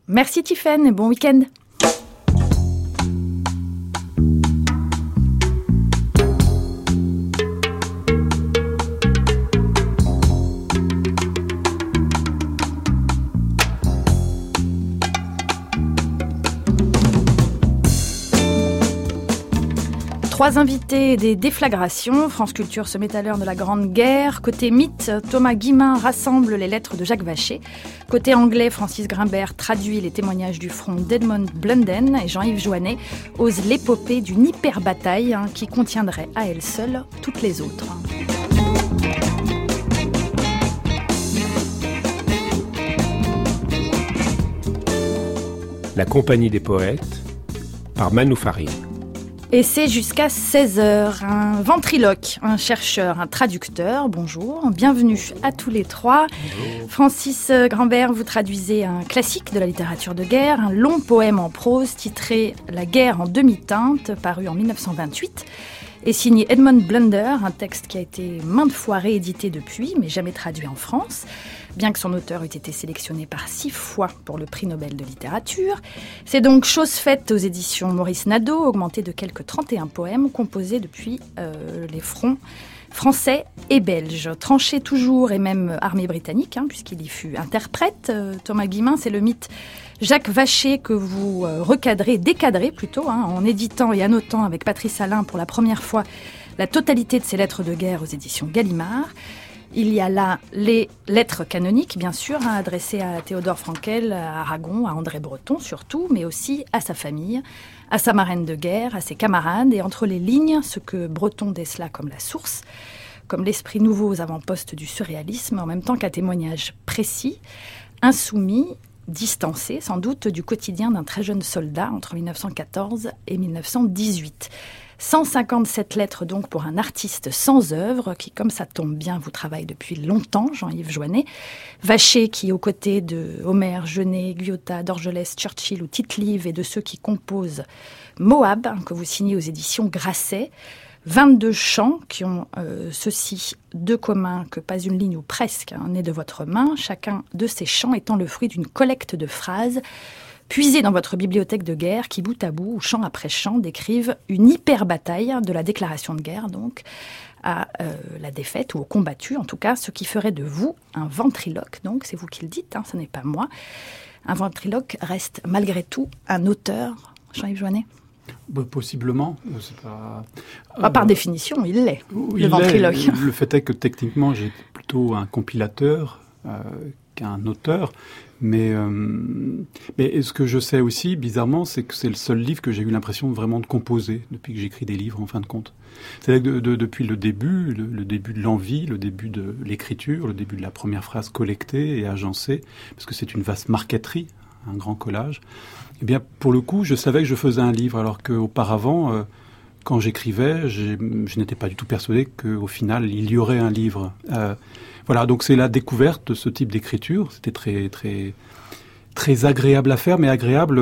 Merci Tiffaine et bon week-end. Trois invités et des déflagrations. France Culture se met à l'heure de la Grande Guerre. Côté mythe, Thomas Guillemin rassemble les lettres de Jacques Vacher. Côté anglais, Francis Grimbert traduit les témoignages du front d'Edmund Blunden. Et Jean-Yves Joannet ose l'épopée d'une hyper-bataille qui contiendrait à elle seule toutes les autres. La Compagnie des Poètes, par Manou Farid. Et c'est jusqu'à 16h, un ventriloque, un chercheur, un traducteur, bonjour, bienvenue à tous les trois. Bonjour. Francis Grimbert, vous traduisez un classique de la littérature de guerre, un long poème en prose titré « La guerre en demi-teinte », paru en 1928, et signé Edmund Blunden, un texte qui a été maintes fois réédité depuis, mais jamais traduit en France. Bien que son auteur ait été sélectionné par 6 fois pour le prix Nobel de littérature. C'est donc chose faite aux éditions Maurice Nadeau, augmenté de quelques 31 poèmes composés depuis les fronts français et belges. Tranché toujours et même armée britannique, puisqu'il y fut interprète. Thomas Guillemin, c'est le mythe Jacques Vacher que vous décadrez plutôt, en éditant et annotant avec Patrice Allain pour la première fois la totalité de ses lettres de guerre aux éditions Gallimard. Il y a là les lettres canoniques, bien sûr, adressées à Théodore Frankel, à Aragon, à André Breton surtout, mais aussi à sa famille, à sa marraine de guerre, à ses camarades, et entre les lignes, ce que Breton décela comme la source, comme l'esprit nouveau aux avant-postes du surréalisme, en même temps qu'un témoignage précis, insoumis, distancé, sans doute, du quotidien d'un très jeune soldat entre 1914 et 1918. 157 lettres donc pour un artiste sans œuvre qui, comme ça tombe bien, vous travaille depuis longtemps, Jean-Yves Joannet. Vacher qui, aux côtés de Homer, Genet, Guyotat, Dorgelès, Churchill ou Tite-Live et de ceux qui composent Moab, que vous signez aux éditions Grasset. 22 chants qui ont ceci de commun que pas une ligne ou presque née de votre main, chacun de ces chants étant le fruit d'une collecte de phrases puisés dans votre bibliothèque de guerre qui, bout à bout, ou chant après chant, décrivent une hyper-bataille de la déclaration de guerre, donc, à la défaite ou au combattu, en tout cas, ce qui ferait de vous un ventriloque. Donc, c'est vous qui le dites, ce n'est pas moi. Un ventriloque reste malgré tout un auteur, Jean-Yves Joannet. Possiblement, c'est pas... par définition, il l'est, le ventriloque. Le fait est que techniquement, j'ai plutôt un compilateur qu'un auteur. Mais ce que je sais aussi, bizarrement, c'est que c'est le seul livre que j'ai eu l'impression vraiment de composer depuis que j'écris des livres, en fin de compte. C'est-à-dire que depuis le début de l'envie, le début de l'écriture, le début de la première phrase collectée et agencée, parce que c'est une vaste marqueterie, un grand collage, eh bien, pour le coup, je savais que je faisais un livre, alors qu'auparavant, quand j'écrivais, je n'étais pas du tout persuadé qu'au final, il y aurait un livre. Voilà, donc c'est la découverte de ce type d'écriture. C'était très, très, très agréable à faire, mais agréable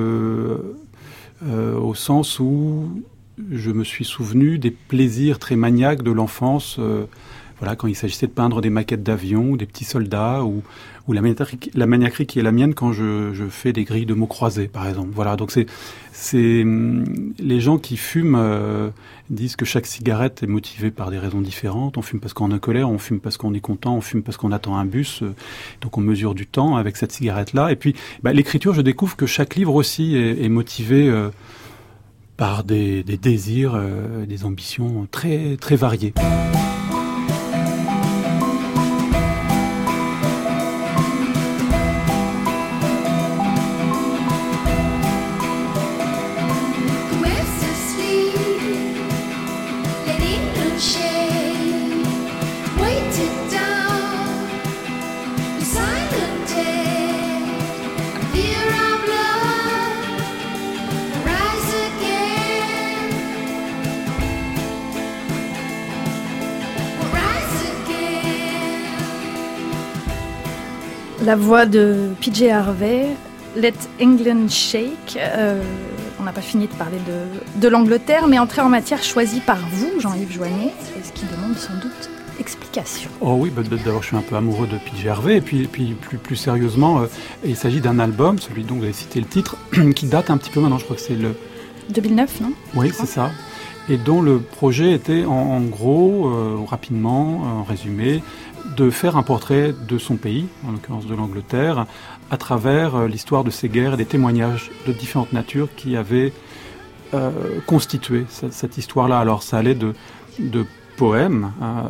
au sens où je me suis souvenu des plaisirs très maniaques de l'enfance. Voilà, quand il s'agissait de peindre des maquettes d'avions, ou des petits soldats, ou la maniaquerie qui est la mienne quand je fais des grilles de mots croisés, par exemple. Voilà, donc c'est les gens qui fument disent que chaque cigarette est motivée par des raisons différentes. On fume parce qu'on est en colère, on fume parce qu'on est content, on fume parce qu'on attend un bus. Donc on mesure du temps avec cette cigarette-là. Et puis l'écriture, je découvre que chaque livre aussi est motivé par des désirs, des ambitions très, très variées. La voix de PJ Harvey, Let England Shake. On n'a pas fini de parler de l'Angleterre, mais entrer en matière choisie par vous, Jean-Yves Joannet, ce qui demande sans doute explication. Oh oui, d'abord je suis un peu amoureux de PJ Harvey, et puis plus sérieusement, il s'agit d'un album, celui dont vous avez cité le titre, qui date un petit peu maintenant, je crois que c'est le... 2009, non ? Oui, c'est ça. Et dont le projet était en gros, rapidement, en résumé, de faire un portrait de son pays, en l'occurrence de l'Angleterre, à travers l'histoire de ces guerres et des témoignages de différentes natures qui avaient constitué cette histoire-là. Alors ça allait de poèmes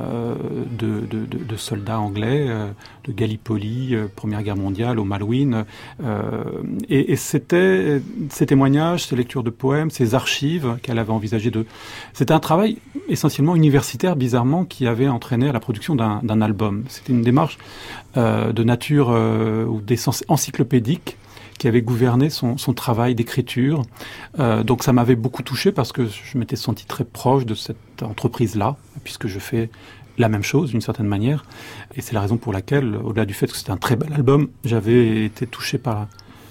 de soldats anglais, de Gallipoli, Première Guerre mondiale, au Malouine, et c'était ces témoignages, ces lectures de poèmes, ces archives qu'elle avait envisagé de... C'était un travail essentiellement universitaire, bizarrement, qui avait entraîné à la production d'un album. C'était une démarche de nature ou d'essence encyclopédique qui avait gouverné son travail d'écriture. Donc ça m'avait beaucoup touché parce que je m'étais senti très proche de cette entreprise-là, puisque je fais la même chose d'une certaine manière. Et c'est la raison pour laquelle, au-delà du fait que c'était un très bel album, j'avais été touché par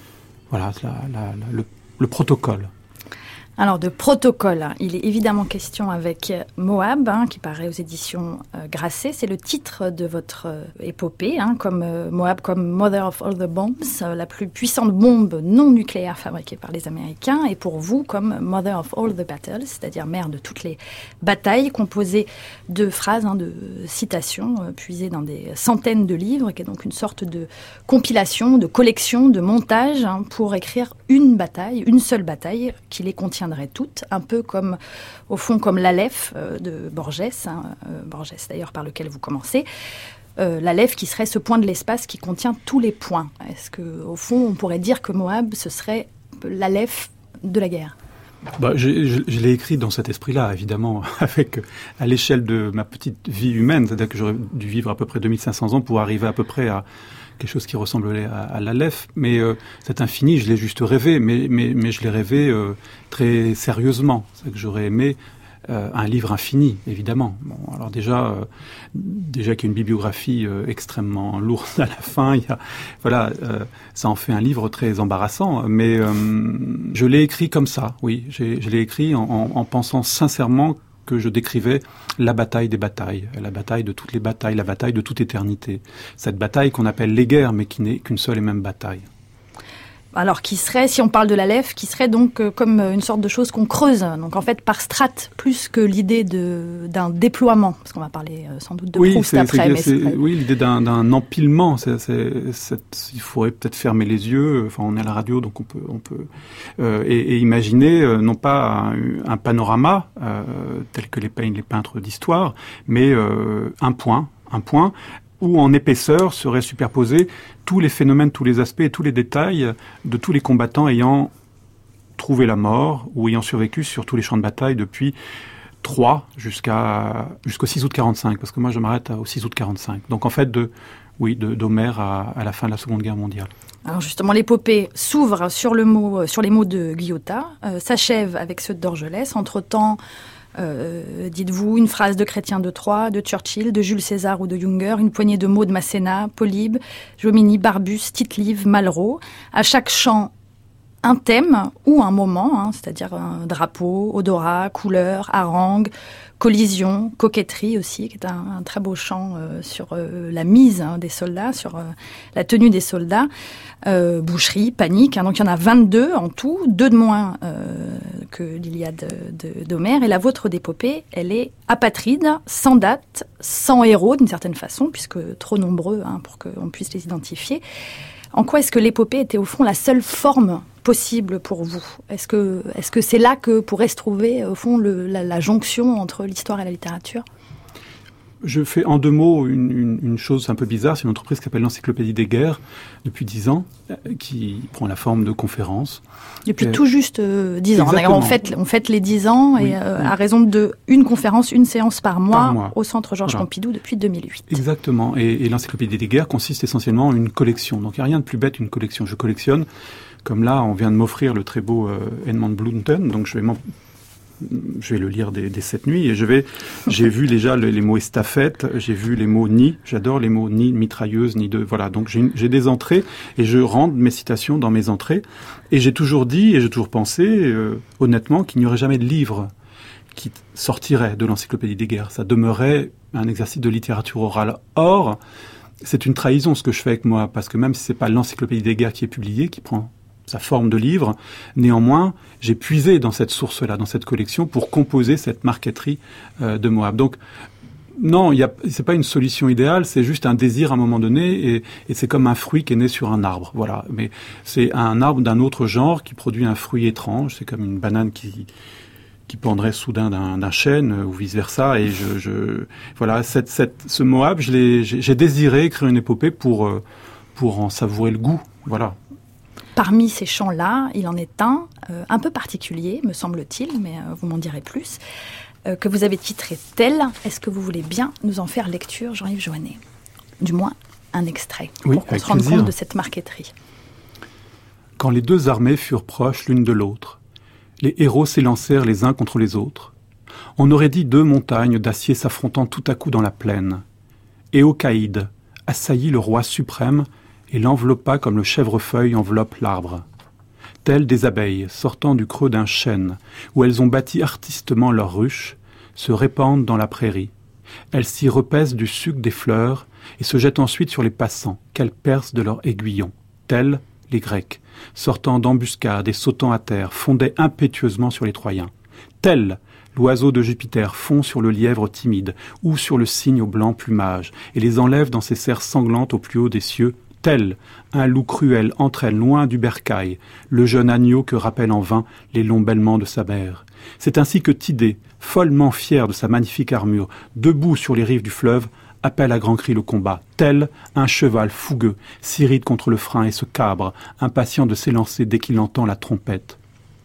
le protocole. Alors, de protocole, il est évidemment question avec Moab, qui paraît aux éditions Grasset. C'est le titre de votre épopée, comme Moab, comme Mother of All the Bombs, la plus puissante bombe non nucléaire fabriquée par les Américains, et pour vous, comme Mother of All the Battles, c'est-à-dire mère de toutes les batailles, composée de phrases, de citations puisées dans des centaines de livres, qui est donc une sorte de compilation, de collection, de montage, pour écrire une bataille, une seule bataille, qui les contient toutes, un peu comme, au fond, comme l'Aleph de Borges, Borges d'ailleurs par lequel vous commencez, l'Aleph qui serait ce point de l'espace qui contient tous les points. Est-ce qu'au fond, on pourrait dire que Moab, ce serait l'Aleph de la guerre ? Je l'ai écrit dans cet esprit-là, évidemment, avec à l'échelle de ma petite vie humaine, c'est-à-dire que j'aurais dû vivre à peu près 2500 ans pour arriver à peu près à quelque chose qui ressemblerait à l'Aleph, mais cet infini, je l'ai juste rêvé, mais je l'ai rêvé très sérieusement. C'est que j'aurais aimé un livre infini, évidemment. Bon, alors déjà qu'il y a une bibliographie extrêmement lourde à la fin, ça en fait un livre très embarrassant, mais je l'ai écrit comme ça, oui. Je l'ai écrit en pensant sincèrement que je décrivais la bataille des batailles, la bataille de toutes les batailles, la bataille de toute éternité. Cette bataille qu'on appelle les guerres, mais qui n'est qu'une seule et même bataille. Alors, qui serait, si on parle de l'Aleph, qui serait donc comme une sorte de chose qu'on creuse, donc en fait par strate, plus que l'idée d'un déploiement, parce qu'on va parler sans doute de Proust après. Oui, l'idée d'un empilement. Il faudrait peut-être fermer les yeux. Enfin, on est à la radio, donc on peut et imaginer non pas un panorama tel que les peintres d'histoire, mais un point où en épaisseur seraient superposés tous les phénomènes, tous les aspects et tous les détails de tous les combattants ayant trouvé la mort ou ayant survécu sur tous les champs de bataille depuis 3 jusqu'au 6 août 45, parce que moi je m'arrête au 6 août 45. Donc en fait d'Homère à la fin de la Seconde Guerre mondiale. Alors justement, l'épopée s'ouvre sur les mots de Guyotat, s'achève avec ceux de Dorgelès. Entre-temps, dites-vous, une phrase de Chrétien de Troyes, de Churchill, de Jules César ou de Junger, une poignée de mots de Masséna, Polybe, Jomini, Barbus, Tite-Live, Malraux. À chaque chant, un thème ou un moment, c'est-à-dire un drapeau, odorat, couleur, harangue, collision, coquetterie aussi, qui est un très beau chant sur la mise des soldats, sur la tenue des soldats, boucherie, panique. Donc il y en a 22 en tout, 2 de moins que l'Iliade d'Homère. Et la vôtre d'épopée, elle est apatride, sans date, sans héros d'une certaine façon, puisque trop nombreux pour qu'on puisse les identifier. En quoi est-ce que l'épopée était au fond la seule forme possible pour vous ? Est-ce que c'est là que pourrait se trouver au fond la jonction entre l'histoire et la littérature ? Je fais en 2 mots une chose un peu bizarre. C'est une entreprise qui s'appelle l'Encyclopédie des guerres depuis 10 ans, qui prend la forme de conférences. Depuis tout juste 10 ans. Exactement. On fête les 10 ans et à raison de une conférence, une séance par mois. Au Centre Georges Pompidou depuis 2008. Exactement. Et l'Encyclopédie des guerres consiste essentiellement en une collection. Donc il n'y a rien de plus bête qu'une collection. Je collectionne, comme là on vient de m'offrir le très beau Edmond Blunden, donc je vais le lire des 7 nuits et j'ai vu déjà les mots estafette, j'ai vu les mots nid, j'adore les mots nid, mitrailleuse, nid de, voilà. Donc j'ai des entrées et je rentre mes citations dans mes entrées et j'ai toujours dit et j'ai toujours pensé, honnêtement, qu'il n'y aurait jamais de livre qui sortirait de l'Encyclopédie des guerres. Ça demeurait un exercice de littérature orale. Or, c'est une trahison ce que je fais avec moi, parce que même si c'est pas l'Encyclopédie des guerres qui est publiée, qui prend sa forme de livre, néanmoins, j'ai puisé dans cette source-là, dans cette collection, pour composer cette marqueterie de Moab. Donc, non, c'est pas une solution idéale, c'est juste un désir à un moment donné, et c'est comme un fruit qui est né sur un arbre, voilà. Mais c'est un arbre d'un autre genre qui produit un fruit étrange, c'est comme une banane qui pendrait soudain d'un chêne, ou vice-versa, et voilà, ce Moab, j'ai désiré écrire une épopée pour en savourer le goût, voilà. Parmi ces chants-là, il en est un peu particulier, me semble-t-il, mais vous m'en direz plus, que vous avez titré Tel. Est-ce que vous voulez bien nous en faire lecture, Jean-Yves Joannet ? Du moins, un extrait, oui, pour qu'on se rende compte de cette marqueterie. Quand les deux armées furent proches l'une de l'autre, les héros s'élancèrent les uns contre les autres. On aurait dit deux montagnes d'acier s'affrontant tout à coup dans la plaine. Éocaïde assaillit le roi suprême et l'enveloppa comme le chèvrefeuille enveloppe l'arbre. Telles des abeilles sortant du creux d'un chêne, où elles ont bâti artistement leur ruche, se répandent dans la prairie. Elles s'y repaissent du suc des fleurs et se jettent ensuite sur les passants, qu'elles percent de leurs aiguillons. Tels les Grecs, sortant d'embuscades et sautant à terre, fondaient impétueusement sur les Troyens. Tel l'oiseau de Jupiter fond sur le lièvre timide ou sur le cygne au blanc plumage et les enlève dans ses serres sanglantes au plus haut des cieux. Tel un loup cruel entraîne loin du bercail le jeune agneau que rappellent en vain les longs bêlements de sa mère. C'est ainsi que Tidée, follement fier de sa magnifique armure, debout sur les rives du fleuve, appelle à grands cris le combat. Tel un cheval fougueux s'irrite contre le frein et se cabre, impatient de s'élancer dès qu'il entend la trompette.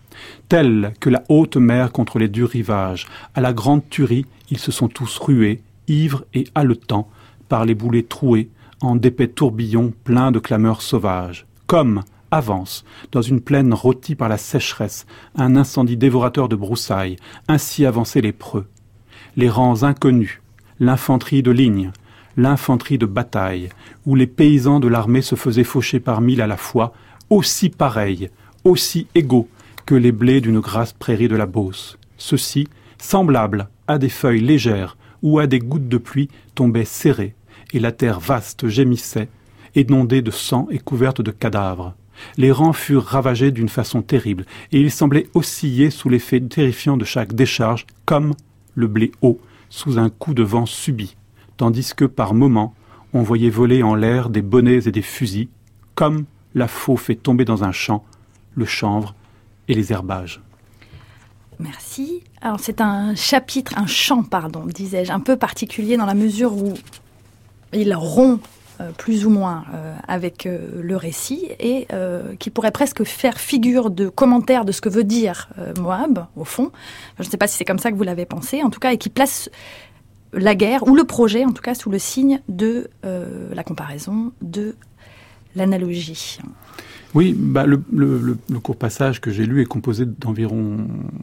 Tel que la haute mer contre les durs rivages, à la grande tuerie, ils se sont tous rués, ivres et haletants, par les boulets troués, en d'épais tourbillons pleins de clameurs sauvages. Comme avance, dans une plaine rôtie par la sécheresse, un incendie dévorateur de broussailles, ainsi avançaient les preux. Les rangs inconnus, l'infanterie de ligne, l'infanterie de bataille, où les paysans de l'armée se faisaient faucher par mille à la fois, aussi pareils, aussi égaux que les blés d'une grasse prairie de la Beauce. Ceux-ci, semblables à des feuilles légères ou à des gouttes de pluie, tombaient serrés, et la terre vaste gémissait, inondée de sang et couverte de cadavres. Les rangs furent ravagés d'une façon terrible, et ils semblaient osciller sous l'effet terrifiant de chaque décharge, comme le blé haut, sous un coup de vent subit, tandis que, par moments, on voyait voler en l'air des bonnets et des fusils, comme la faux fait tomber dans un champ, le chanvre et les herbages. Merci. Alors c'est un chant, disais-je, un peu particulier dans la mesure où il rompt plus ou moins avec le récit et qui pourrait presque faire figure de commentaire de ce que veut dire Moab, au fond. Je ne sais pas si c'est comme ça que vous l'avez pensé, en tout cas, et qui place la guerre, ou le projet, en tout cas, sous le signe de la comparaison, de l'analogie. Oui, le court passage que j'ai lu est composé d'environ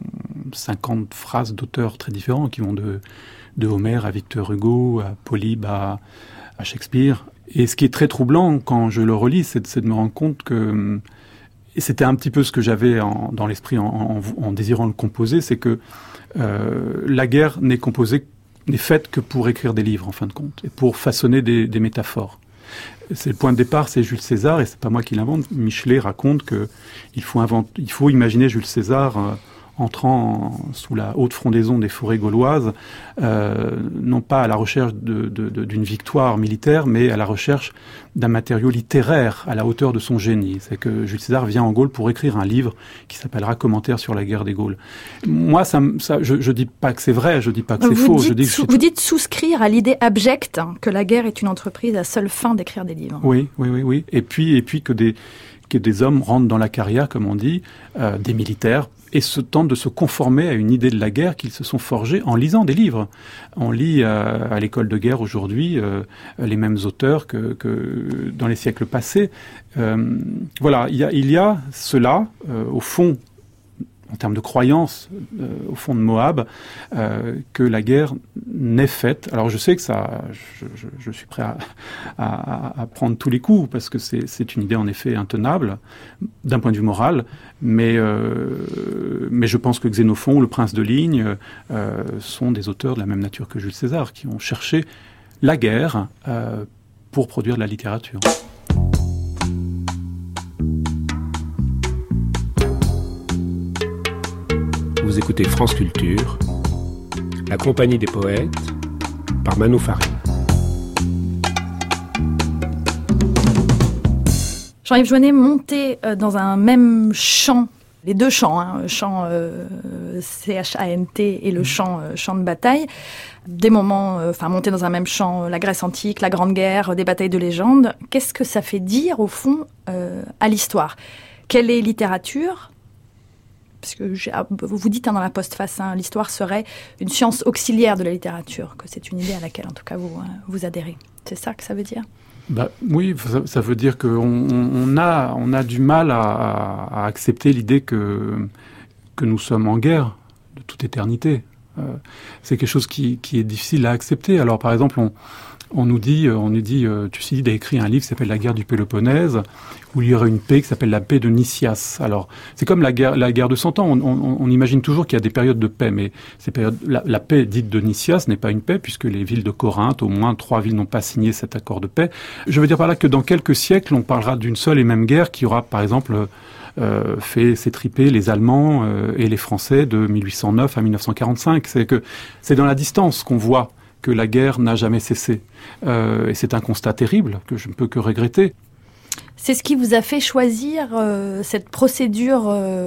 50 phrases d'auteurs très différents, qui vont de Homère à Victor Hugo, à Polybe, à Shakespeare. Et ce qui est très troublant quand je le relis, c'est de me rendre compte que, et c'était un petit peu ce que j'avais dans l'esprit en désirant le composer, c'est que la guerre n'est faite que pour écrire des livres, en fin de compte, et pour façonner des métaphores. C'est le point de départ, c'est Jules César, et c'est pas moi qui l'invente. Michelet raconte que il faut imaginer Jules César entrant sous la haute frondaison des forêts gauloises, non pas à la recherche d'une victoire militaire, mais à la recherche d'un matériau littéraire à la hauteur de son génie. C'est que Jules César vient en Gaule pour écrire un livre qui s'appellera Commentaires sur la guerre des Gaules. Moi, je dis pas que c'est vrai, je dis pas que c'est faux. Vous dites souscrire à l'idée abjecte que la guerre est une entreprise à seule fin d'écrire des livres. Oui. Et puis que des hommes rentrent dans la carrière, comme on dit, des militaires, et se tentent de se conformer à une idée de la guerre qu'ils se sont forgés en lisant des livres. On lit à l'école de guerre aujourd'hui les mêmes auteurs que dans les siècles passés. Voilà, il y a cela, au fond, en termes de croyance, au fond de Moab, que la guerre n'est faite. Alors je sais que ça, je suis prêt à prendre tous les coups, parce que c'est une idée en effet intenable, d'un point de vue moral, mais je pense que Xénophon ou le prince de Ligne sont des auteurs de la même nature que Jules César, qui ont cherché la guerre pour produire de la littérature. Vous écoutez France Culture, la compagnie des poètes, par Manu Farine. Jean-Yves Joannet, monter dans un même chant, les deux chants, le chant CHANT et le chant de bataille, des moments, monter dans un même chant, la Grèce antique, la Grande Guerre, des batailles de légende, qu'est-ce que ça fait dire au fond à l'histoire ? Quelle est littérature ? Parce que vous dites dans la postface, l'histoire serait une science auxiliaire de la littérature, que c'est une idée à laquelle en tout cas vous adhérez. C'est ça que ça veut dire ? Oui, ça veut dire qu'on a du mal à accepter l'idée que nous sommes en guerre de toute éternité. C'est quelque chose qui est difficile à accepter. Alors par exemple, on nous dit, Thucydide a écrit un livre qui s'appelle La guerre du Péloponnèse, où il y aurait une paix qui s'appelle la paix de Nicias. Alors, c'est comme la guerre de 100 ans. On imagine toujours qu'il y a des périodes de paix, mais ces périodes, la paix dite de Nicias n'est pas une paix, puisque les villes de Corinthe, au moins 3 villes n'ont pas signé cet accord de paix. Je veux dire par là que dans quelques siècles, on parlera d'une seule et même guerre qui aura, par exemple, fait s'étriper les Allemands et les Français de 1809 à 1945. C'est dans la distance qu'on voit que la guerre n'a jamais cessé. Et c'est un constat terrible que je ne peux que regretter. C'est ce qui vous a fait choisir cette procédure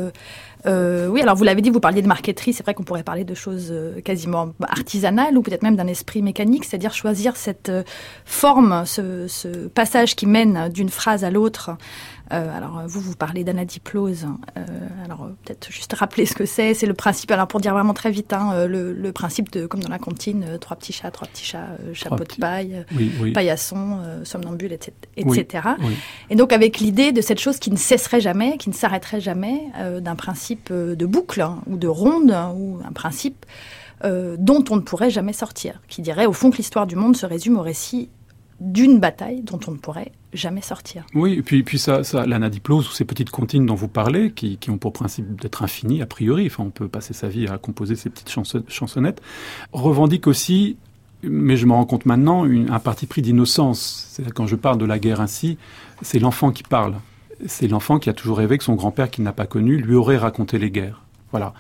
oui, alors vous l'avez dit, vous parliez de marqueterie, c'est vrai qu'on pourrait parler de choses quasiment artisanales ou peut-être même d'un esprit mécanique, c'est-à-dire choisir cette forme, ce passage qui mène d'une phrase à l'autre. Alors vous parlez d'anadiplose, alors peut-être juste rappeler ce que c'est le principe, alors pour dire vraiment très vite, le principe de, comme dans la comptine, 3 petits chats, chapeau de paille, oui. Paillasson, somnambule, etc. Oui. Et donc avec l'idée de cette chose qui ne cesserait jamais, qui ne s'arrêterait jamais, d'un principe de boucle ou de ronde, ou un principe dont on ne pourrait jamais sortir, qui dirait au fond que l'histoire du monde se résume au récit d'une bataille dont on ne pourrait jamais sortir. Oui, et puis ça, l'anadiplose ou ces petites comptines dont vous parlez, qui ont pour principe d'être infinies a priori, enfin on peut passer sa vie à composer ces petites chansonnettes, revendique aussi, mais je me rends compte maintenant, un parti pris d'innocence. C'est-à-dire quand je parle de la guerre ainsi, c'est l'enfant qui parle. C'est l'enfant qui a toujours rêvé que son grand-père qu'il n'a pas connu lui aurait raconté les guerres. Voilà.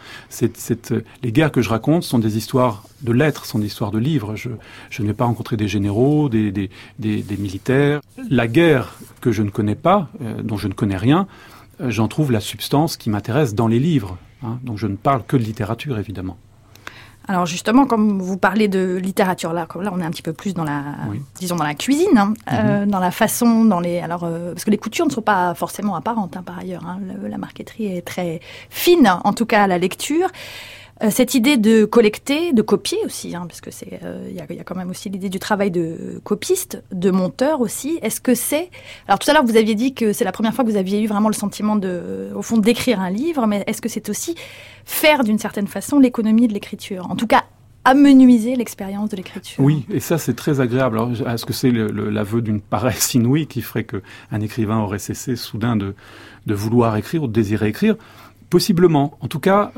Les guerres que je raconte sont des histoires de lettres, sont des histoires de livres. Je ne vais pas rencontrer des généraux, des militaires. La guerre que je ne connais pas, dont je ne connais rien, j'en trouve la substance qui m'intéresse dans les livres. Donc je ne parle que de littérature, évidemment. Alors justement, comme vous parlez de littérature, là on est un petit peu plus dans disons dans la cuisine, dans la façon, parce que les coutures ne sont pas forcément apparentes par ailleurs. La marqueterie est très fine, en tout cas à la lecture. Cette idée de collecter, de copier aussi, parce que il y a quand même aussi l'idée du travail de copiste, de monteur aussi. Est-ce que c'est... Alors tout à l'heure, vous aviez dit que c'est la première fois que vous aviez eu vraiment le sentiment au fond, d'écrire un livre, mais est-ce que c'est aussi faire d'une certaine façon l'économie de l'écriture ? En tout cas, amenuiser l'expérience de l'écriture. Oui, et ça c'est très agréable. Alors, est-ce que c'est l'aveu d'une paresse inouïe qui ferait qu'un écrivain aurait cessé soudain de vouloir écrire ou de désirer écrire ? Possiblement. En tout cas...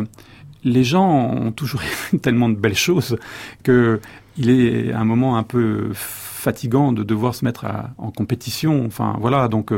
les gens ont toujours tellement de belles choses qu'il est à un moment un peu fatigant de devoir se mettre en compétition. Enfin, voilà, donc...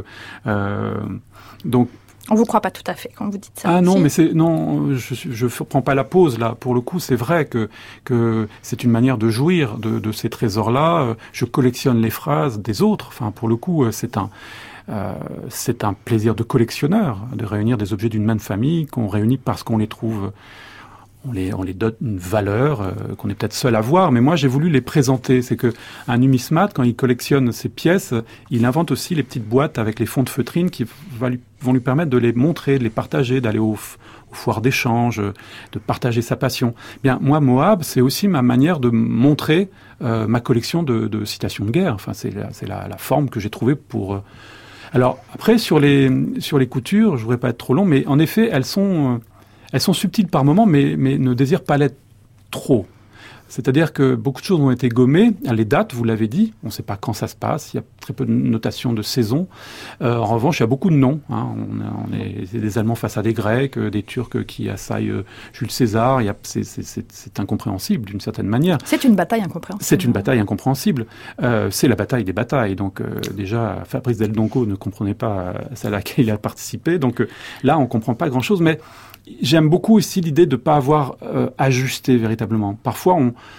On vous croit pas tout à fait quand vous dites ça. Ah non, mais je prends pas la pause là. Pour le coup, c'est vrai que c'est une manière de jouir de ces trésors-là. Je collectionne les phrases des autres. Enfin, pour le coup, c'est un plaisir de collectionneur de réunir des objets d'une même famille qu'on réunit parce qu'on les trouve, on les donne une valeur qu'on est peut-être seul à voir, mais moi j'ai voulu les présenter. C'est que un numismate, quand il collectionne ses pièces, il invente aussi les petites boîtes avec les fonds de feutrine qui vont lui permettre de les montrer, de les partager, d'aller aux foires d'échange, de partager sa passion. Bien, moi, Moab, c'est aussi ma manière de montrer ma collection de citations de guerre. Enfin, c'est la forme que j'ai trouvée pour... Alors, après, sur les coutures, je voudrais pas être trop long, mais en effet, elles sont Elles sont subtiles par moments, mais ne désirent pas l'être trop. C'est-à-dire que beaucoup de choses ont été gommées. Les dates, vous l'avez dit, on ne sait pas quand ça se passe. Il y a très peu de notation de saison. En revanche, il y a beaucoup de noms. C'est des Allemands face à des Grecs, des Turcs qui assaillent Jules César. C'est incompréhensible d'une certaine manière. C'est une bataille incompréhensible. C'est une bataille incompréhensible. C'est la bataille des batailles. Donc déjà, Fabrice Del Donco ne comprenait pas celle à laquelle il a participé. Donc là, on ne comprend pas grand-chose. Mais j'aime beaucoup aussi l'idée de ne pas avoir ajusté véritablement. Parfois,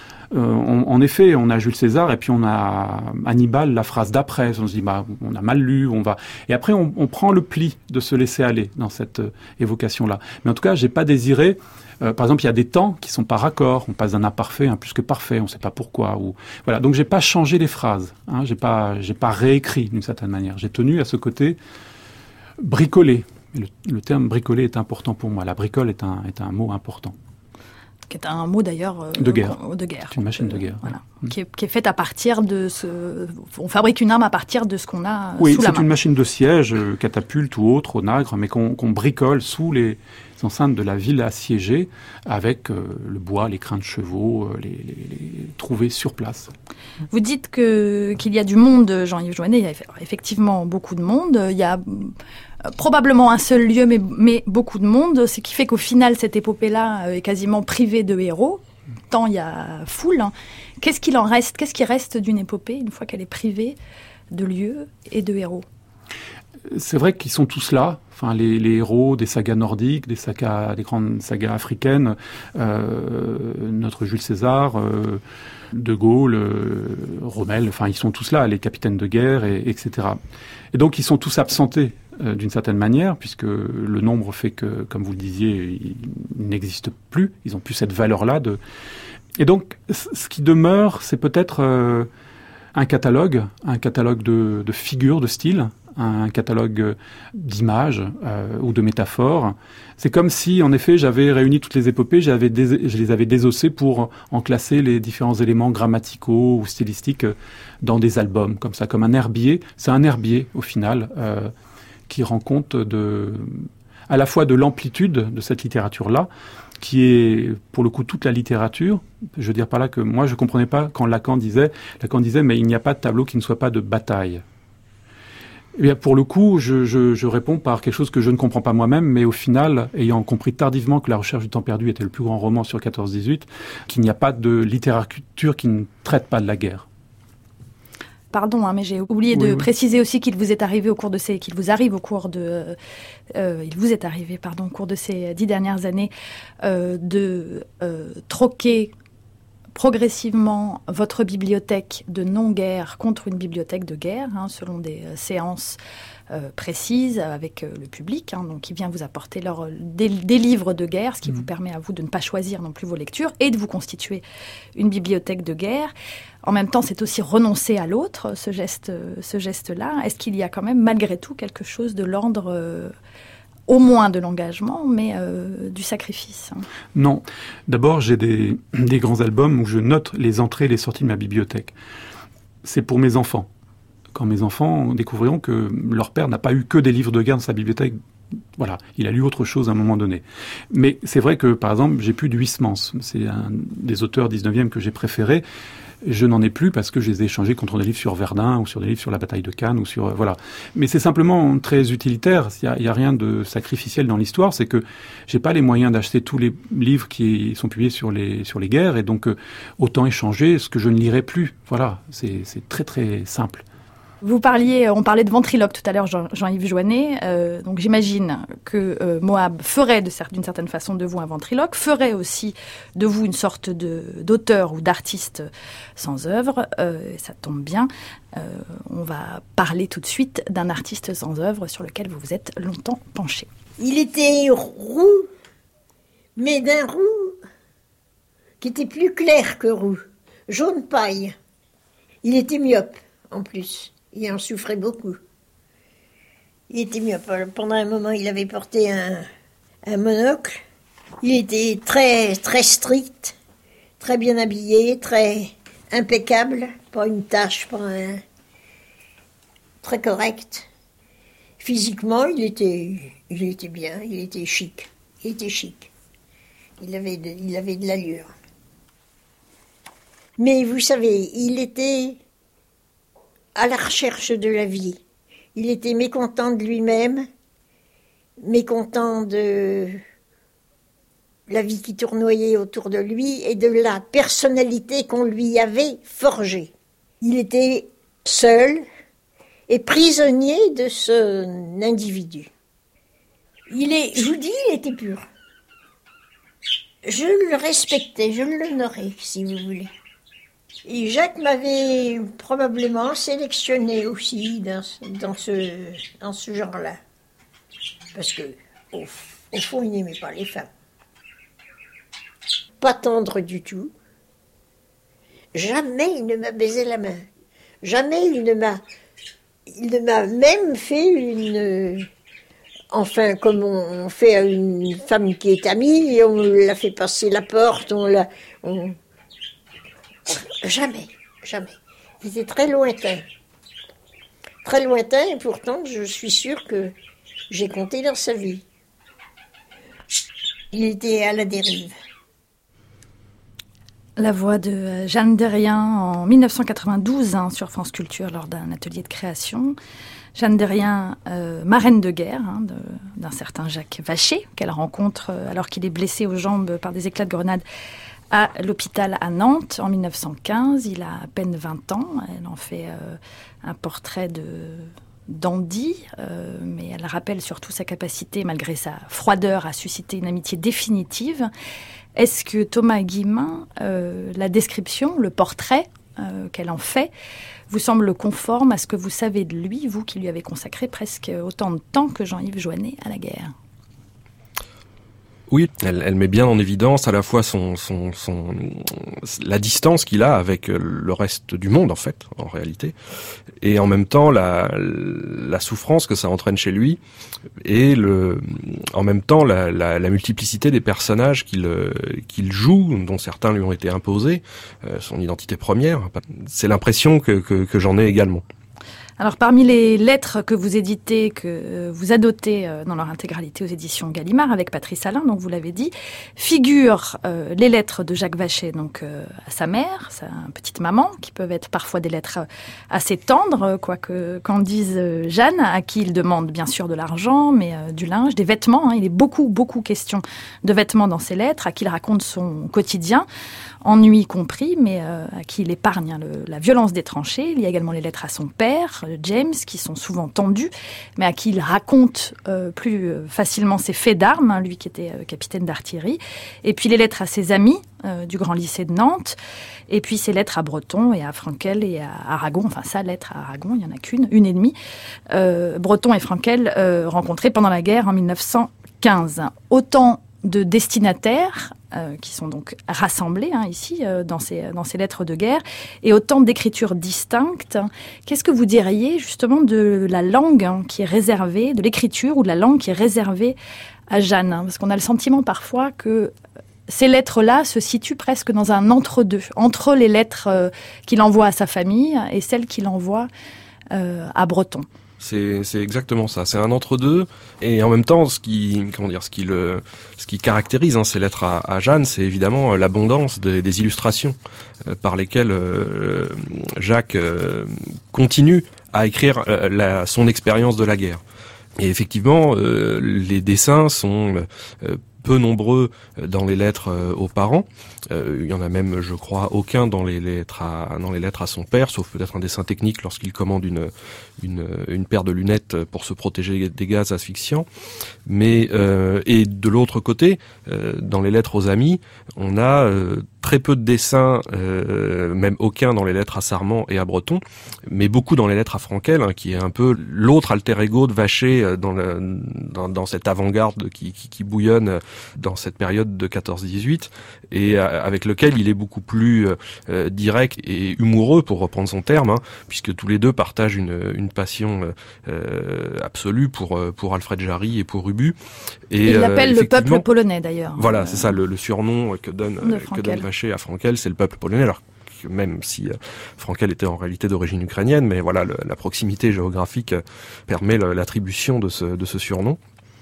en effet, on a Jules César et puis on a Hannibal, la phrase d'après. On se dit, on a mal lu, on va... Et après, on prend le pli de se laisser aller dans cette évocation-là. Mais en tout cas, j'ai pas désiré... par exemple, il y a des temps qui sont pas raccords. On passe d'un imparfait à un plus que parfait. On ne sait pas pourquoi. Voilà. Donc, j'ai pas changé les phrases. J'ai pas réécrit d'une certaine manière. J'ai tenu à ce côté bricolé. Le terme bricoler est important pour moi. La bricole est un mot important. Qui est un mot d'ailleurs de guerre. C'est une machine de guerre. Voilà. Qui est faite à partir de on fabrique une arme à partir de ce qu'on a sous la main. Oui, c'est une machine de siège, catapulte ou autre, onagre, mais qu'on bricole sous les enceintes de la ville assiégée avec le bois, les crins de chevaux, les trouvés sur place. Vous dites qu'il y a du monde, Jean-Yves Joannet, il y a effectivement beaucoup de monde. Il y a probablement un seul lieu, mais beaucoup de monde, ce qui fait qu'au final, cette épopée-là est quasiment privée de héros, tant il y a foule. Qu'est-ce qu'il en reste ? Qu'est-ce qui reste d'une épopée, une fois qu'elle est privée de lieux et de héros ? C'est vrai qu'ils sont tous là. Enfin, les héros des sagas nordiques, des grandes sagas africaines, notre Jules César, De Gaulle, Rommel, enfin, ils sont tous là, les capitaines de guerre, etc. Et donc, ils sont tous absentés d'une certaine manière, puisque le nombre fait que, comme vous le disiez, ils n'existent plus. Ils n'ont plus cette valeur-là. Et donc, ce qui demeure, c'est peut-être un catalogue de figures, de styles, un catalogue d'images ou de métaphores. C'est comme si, en effet, j'avais réuni toutes les épopées, je les avais désossées pour en classer les différents éléments grammaticaux ou stylistiques dans des albums, comme ça, comme un herbier. C'est un herbier, au final, qui rend compte à la fois de l'amplitude de cette littérature-là, qui est, pour le coup, toute la littérature. Je veux dire par là que moi, je ne comprenais pas quand Lacan disait, mais il n'y a pas de tableau qui ne soit pas de bataille. Eh bien, pour le coup, je réponds par quelque chose que je ne comprends pas moi-même, mais au final, ayant compris tardivement que La Recherche du temps perdu était le plus grand roman sur 14-18, qu'il n'y a pas de littérature qui ne traite pas de la guerre. Pardon, mais j'ai oublié de préciser aussi qu'il vous est arrivé au cours de ces 10 dernières années de troquer progressivement votre bibliothèque de non-guerre contre une bibliothèque de guerre, selon des séances précises avec le public, donc qui vient vous apporter des livres de guerre, ce qui vous permet à vous de ne pas choisir non plus vos lectures et de vous constituer une bibliothèque de guerre. En même temps, c'est aussi renoncer à l'autre, ce geste-là. Est-ce qu'il y a quand même, malgré tout, quelque chose de l'ordre, au moins de l'engagement, mais du sacrifice ? Non. D'abord, j'ai des grands albums où je note les entrées et les sorties de ma bibliothèque. C'est pour mes enfants. Quand mes enfants découvriront que leur père n'a pas eu que des livres de guerre dans sa bibliothèque, voilà, il a lu autre chose à un moment donné. Mais c'est vrai que, par exemple, j'ai plus de Huysmans. C'est un des auteurs 19e que j'ai préféré. Je n'en ai plus parce que je les ai échangés contre des livres sur Verdun ou sur des livres sur la bataille de Cannes ou sur voilà. Mais c'est simplement très utilitaire. Il y a rien de sacrificiel dans l'histoire. C'est que j'ai pas les moyens d'acheter tous les livres qui sont publiés sur les guerres et donc autant échanger ce que je ne lirai plus. Voilà, c'est très très simple. On parlait de ventriloque tout à l'heure, Jean-Yves Joannet. Donc j'imagine que Moab ferait d'une certaine façon de vous un ventriloque, ferait aussi de vous une sorte d'auteur ou d'artiste sans œuvre. Ça tombe bien. On va parler tout de suite d'un artiste sans œuvre sur lequel vous vous êtes longtemps penché. Il était roux, mais d'un roux qui était plus clair que roux, jaune paille. Il était myope en plus. Il en souffrait beaucoup. Il était myope. Pendant un moment, il avait porté un monocle. Il était très, très strict, très bien habillé, très impeccable. Pas une tache, très correct. Physiquement, il était bien, il était chic. Il était chic. Il avait de l'allure. Mais vous savez, il était à la recherche de la vie. Il était mécontent de lui-même, mécontent de la vie qui tournoyait autour de lui et de la personnalité qu'on lui avait forgée. Il était seul et prisonnier de son individu. Je vous dis, il était pur. Je le respectais, je l'honorais, si vous voulez. Et Jacques m'avait probablement sélectionné aussi dans ce genre-là. Parce que, au fond, il n'aimait pas les femmes. Pas tendre du tout. Jamais il ne m'a baisé la main. Jamais il ne m'a même fait enfin, comme on fait à une femme qui est amie, et on la fait passer la porte, Jamais. Il était très lointain. Très lointain, et pourtant, je suis sûre que j'ai compté dans sa vie. Il était à la dérive. La voix de Jeanne Derrien en 1992 sur France Culture lors d'un atelier de création. Jeanne Derrien, marraine de guerre d'un certain Jacques Vacher, qu'elle rencontre alors qu'il est blessé aux jambes par des éclats de grenade à l'hôpital à Nantes en 1915. Il a à peine 20 ans. Elle en fait un portrait de dandy, mais elle rappelle surtout sa capacité, malgré sa froideur, à susciter une amitié définitive. Est-ce que Thomas Guillemin, la description, le portrait qu'elle en fait, vous semble conforme à ce que vous savez de lui, vous qui lui avez consacré presque autant de temps que Jean-Yves Joannet à la guerre? Oui, elle met bien en évidence à la fois la distance qu'il a avec le reste du monde, en réalité, et en même temps la souffrance que ça entraîne chez lui, et en même temps la multiplicité des personnages qu'il joue, dont certains lui ont été imposés, son identité première. C'est l'impression que j'en ai également. Alors, parmi les lettres que vous éditez, que vous adoptez dans leur intégralité aux éditions Gallimard avec Patrice Allain, donc vous l'avez dit, figurent les lettres de Jacques Vacher, donc à sa mère, sa petite maman, qui peuvent être parfois des lettres assez tendres, qu'en dise Jeanne, à qui il demande bien sûr de l'argent, mais du linge, des vêtements. Il est beaucoup question de vêtements dans ses lettres, à qui il raconte son quotidien, ennui compris, mais à qui il épargne la violence des tranchées. Il y a également les lettres à son père, James, qui sont souvent tendues, mais à qui il raconte plus facilement ses faits d'armes, lui qui était capitaine d'artillerie. Et puis les lettres à ses amis du Grand Lycée de Nantes, et puis ses lettres à Breton et à Frankel et à Aragon, enfin sa lettre à Aragon, il n'y en a une et demie. Breton et Frankel rencontrés pendant la guerre en 1915. Autant de destinataires qui sont donc rassemblés ici dans ces lettres de guerre, et autant d'écritures distinctes. Qu'est-ce que vous diriez justement de la langue qui est réservée, de l'écriture ou de la langue qui est réservée à Jeanne, parce qu'on a le sentiment parfois que ces lettres-là se situent presque dans un entre-deux, entre les lettres qu'il envoie à sa famille et celles qu'il envoie à Breton. C'est exactement ça. C'est un entre-deux, et en même temps, ce qui caractérise ces lettres à Jeanne, c'est évidemment l'abondance des illustrations par lesquelles Jacques continue à écrire son expérience de la guerre. Et effectivement, les dessins sont peu nombreux dans les lettres aux parents. Il y en a même, je crois, aucun dans les lettres à son père, sauf peut-être un dessin technique lorsqu'il commande une paire de lunettes pour se protéger des gaz asphyxiants. Mais et de l'autre côté, dans les lettres aux amis, on a très peu de dessins, même aucun dans les lettres à Sarment et à Breton, mais beaucoup dans les lettres à Frankel, qui est un peu l'autre alter ego de Vacher dans cette avant-garde qui bouillonne dans cette période de 14-18, et avec lequel il est beaucoup plus direct et humoureux, pour reprendre son terme, puisque tous les deux partagent une passion absolue pour Alfred Jarry et pour Ubu. Et il l'appelle le peuple polonais d'ailleurs. Voilà, c'est ça le surnom que donne Vacher à Frankel, c'est le peuple polonais. Alors même si Frankel était en réalité d'origine ukrainienne, mais voilà, la proximité géographique permet l'attribution de ce surnom.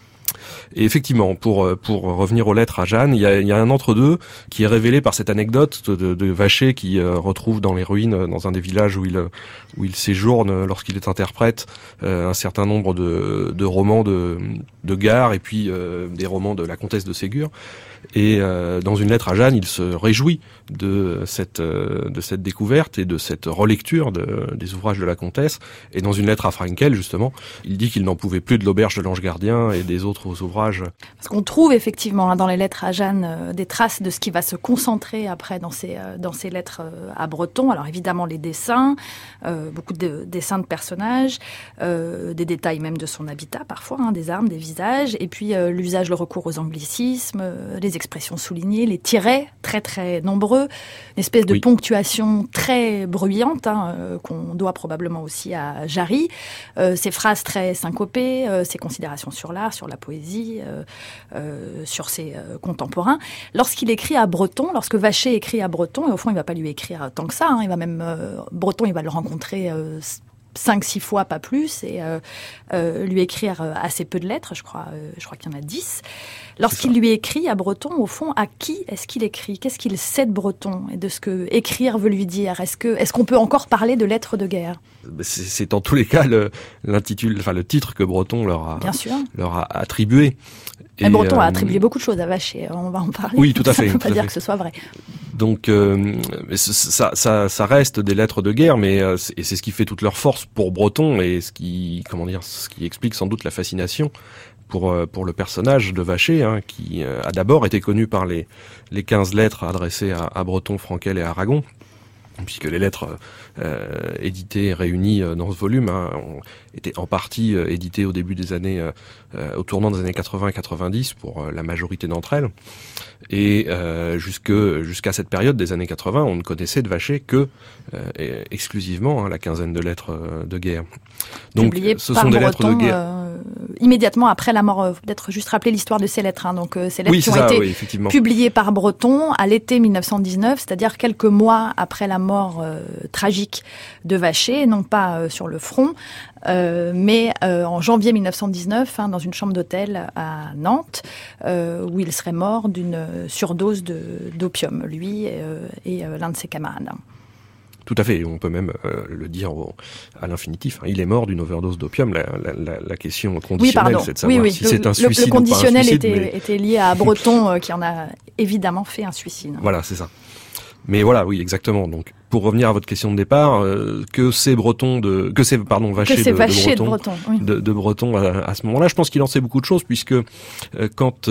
Et effectivement, pour revenir aux lettres à Jeanne, il y a un entre-deux qui est révélé par cette anecdote de Vacher qui retrouve dans les ruines, dans un des villages où il séjourne lorsqu'il est interprète, un certain nombre de romans de Gare et puis des romans de la comtesse de Ségur. Et dans une lettre à Jeanne, il se réjouit de cette découverte et de cette relecture des ouvrages de la comtesse. Et dans une lettre à Frankel, justement, il dit qu'il n'en pouvait plus de l'Auberge de l'Ange Gardien et des autres ouvrages. Parce qu'on trouve effectivement dans les lettres à Jeanne des traces de ce qui va se concentrer après dans ces lettres à Breton. Alors évidemment les dessins, beaucoup de dessins de personnages, des détails même de son habitat parfois, des armes, des visages, et puis l'usage, le recours aux anglicismes, les expressions soulignées, les tirets très très nombreux, une espèce de ponctuation très bruyante qu'on doit probablement aussi à Jarry, ces phrases très syncopées, ces considérations sur l'art, sur la poésie, sur ses contemporains. Lorsqu'il écrit à Breton, lorsque Vacher écrit à Breton, et au fond il ne va pas lui écrire tant que ça, il va même Breton, il va le rencontrer 5-6 fois, pas plus, et lui écrire assez peu de lettres, je crois qu'il y en a 10. Lorsqu'il lui écrit à Breton, au fond, à qui est-ce qu'il écrit ? Qu'est-ce qu'il sait de Breton et de ce que écrire veut lui dire ? Est-ce qu'on peut encore parler de lettres de guerre ? C'est en tous les cas le titre que Breton leur a attribué. Et Breton a attribué beaucoup de choses à Vacher, on va en parler. Oui, tout à fait. Ça ne veut pas dire que ce soit vrai. Donc ça reste des lettres de guerre, mais et c'est ce qui fait toute leur force pour Breton et ce qui explique sans doute la fascination pour le personnage de Vacher, qui a d'abord été connu par les 15 lettres adressées à Breton, Frankel et Aragon, puisque les lettres éditées et réunies dans ce volume étaient en partie éditées au début des années, au tournant des années 80-90 pour la majorité d'entre elles. Et jusqu'à cette période des années 80, on ne connaissait de Vacher que exclusivement la quinzaine de lettres de guerre. Donc ce sont des lettres de guerre. Immédiatement après la mort, peut-être juste rappeler l'histoire de ces lettres. Donc ces lettres qui ont été publiées par Breton à l'été 1919, c'est-à-dire quelques mois après la mort tragique de Vacher, non pas sur le front, mais en janvier 1919, dans une chambre d'hôtel à Nantes, où il serait mort d'une surdose d'opium, lui et l'un de ses camarades. Tout à fait, on peut même le dire à l'infinitif. Il est mort d'une overdose d'opium. La question conditionnelle, c'est de savoir si c'est un suicide le conditionnel ou pas un suicide. était lié à Breton, qui en a évidemment fait un suicide. Voilà, c'est ça. Mais voilà, oui, exactement. Donc, pour revenir à votre question de départ, que c'est Vacher de Breton, oui. de Breton à ce moment-là, je pense qu'il en sait beaucoup de choses, puisque quand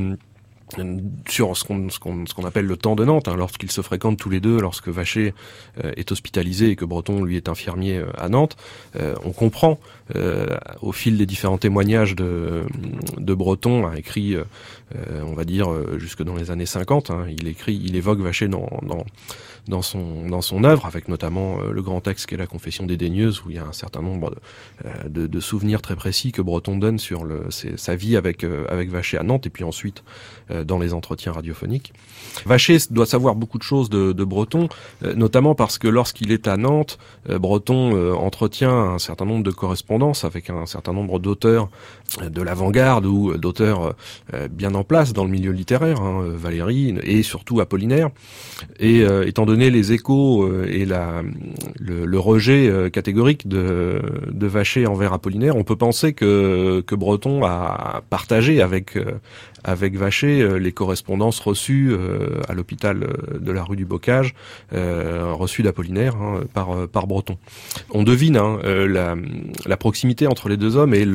sur ce qu'on appelle le temps de Nantes, lorsqu'ils se fréquentent tous les deux, lorsque Vacher est hospitalisé et que Breton lui est infirmier à Nantes, on comprend au fil des différents témoignages de Breton, a écrit on va dire jusque dans les années 50, il évoque Vacher dans son œuvre, avec notamment le grand texte qu'est la Confession dédaigneuse, où il y a un certain nombre de souvenirs très précis que Breton donne sur sa vie avec Vacher à Nantes, et puis ensuite dans les entretiens radiophoniques. Vacher doit savoir beaucoup de choses de Breton, notamment parce que lorsqu'il est à Nantes, Breton entretient un certain nombre de correspondances avec un certain nombre d'auteurs de l'avant-garde ou d'auteurs bien en place dans le milieu littéraire, Valéry et surtout Apollinaire. Et étant donné les échos et le rejet catégorique de Vacher envers Apollinaire, on peut penser que Breton a partagé avec Vacher les correspondances reçues à l'hôpital de la rue du Bocage, reçues d'Apollinaire par Breton. On devine la proximité entre les deux hommes et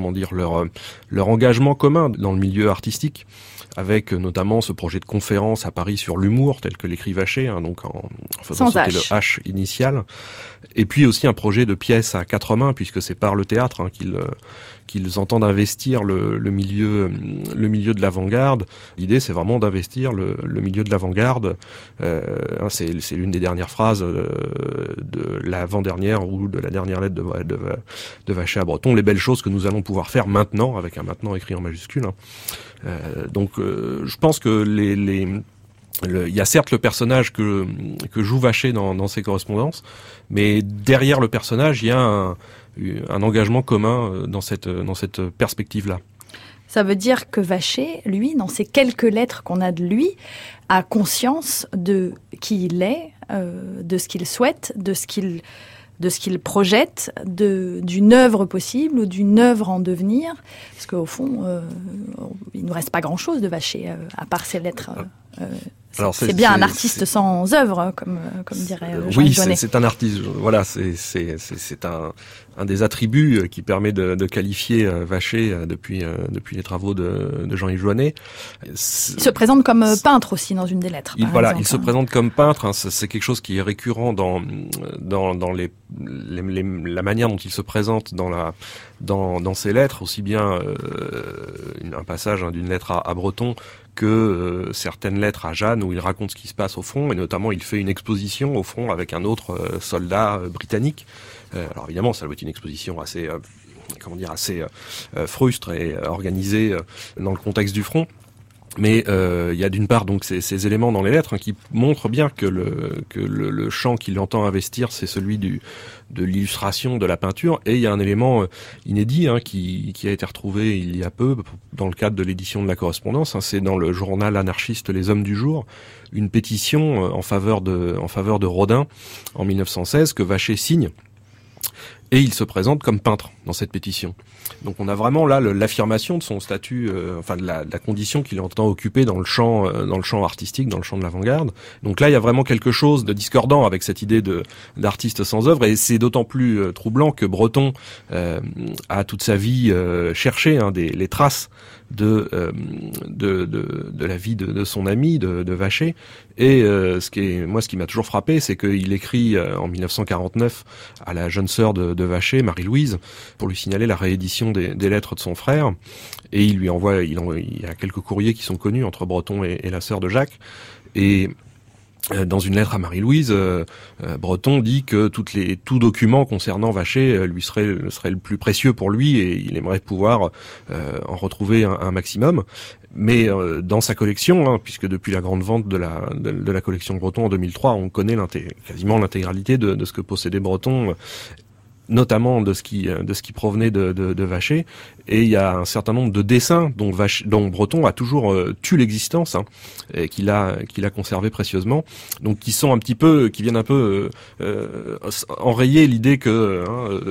leur engagement commun dans le milieu artistique, avec notamment ce projet de conférence à Paris sur l'humour, tel que l'écrit Vacher, donc en faisant sauter le H initial, et puis aussi un projet de pièce à 4 mains, puisque c'est par le théâtre qu'ils entendent investir le milieu de l'avant-garde. L'idée, c'est vraiment d'investir le milieu de l'avant-garde. C'est l'une des dernières phrases de l'avant-dernière ou de la dernière lettre de Vacher à Breton. Les belles choses que nous allons pouvoir faire maintenant, avec un maintenant écrit en majuscule. Donc, je pense que il y a certes le personnage que joue Vacher dans ses correspondances, mais derrière le personnage, il y a un engagement commun dans cette perspective-là. Ça veut dire que Vacher, lui, dans ces quelques lettres qu'on a de lui, a conscience de qui il est, de ce qu'il souhaite, de ce qu'il projette, d'une œuvre possible ou d'une œuvre en devenir. Parce qu'au fond, il ne nous reste pas grand-chose de Vacher, à part ses lettres. C'est bien un artiste sans œuvre, comme dirait Jean-Yves Joannet. Oui, c'est un artiste. Voilà, c'est un des attributs qui permet de qualifier Vacher depuis les travaux de Jean-Yves Joannet. Il se présente comme peintre aussi dans une des lettres. Il se présente comme peintre. Hein, c'est quelque chose qui est récurrent dans la manière dont il se présente dans ses lettres, aussi bien un passage d'une lettre à Breton que certaines lettres à Jeanne où il raconte ce qui se passe au front, et notamment il fait une exposition au front avec un autre soldat britannique. Alors évidemment, ça doit être une exposition assez frustre et organisée dans le contexte du front. Mais il y a d'une part donc ces éléments dans les lettres qui montrent bien que le champ qu'il entend investir, c'est celui de l'illustration, de la peinture, et il y a un élément inédit qui a été retrouvé il y a peu dans le cadre de l'édition de la correspondance. C'est dans le journal anarchiste Les Hommes du Jour, une pétition en faveur de Rodin en 1916 que Vacher signe. Et il se présente comme peintre dans cette pétition. Donc on a vraiment là l'affirmation de son statut, de la condition qu'il entend occuper dans le champ artistique, dans le champ de l'avant-garde. Donc là il y a vraiment quelque chose de discordant avec cette idée d'artiste sans œuvre, et c'est d'autant plus troublant que Breton a toute sa vie cherché les traces de la vie de son ami, de Vacher. Et ce qui m'a toujours frappé, c'est qu'il écrit en 1949 à la jeune sœur de Vacher, Marie-Louise, pour lui signaler la réédition des lettres de son frère. Et il lui envoie, il y a quelques courriers qui sont connus entre Breton et la sœur de Jacques. Et dans une lettre à Marie-Louise, Breton dit que tout document concernant Vacher lui serait le plus précieux pour lui, et il aimerait pouvoir en retrouver un maximum. Mais dans sa collection, puisque depuis la grande vente de la collection Breton en 2003, on connaît quasiment l'intégralité de ce que possédait Breton, notamment de ce qui provenait de Vacher, et il y a un certain nombre de dessins dont Breton a toujours tué l'existence, et qu'il a conservé précieusement, donc qui viennent un peu enrayer l'idée que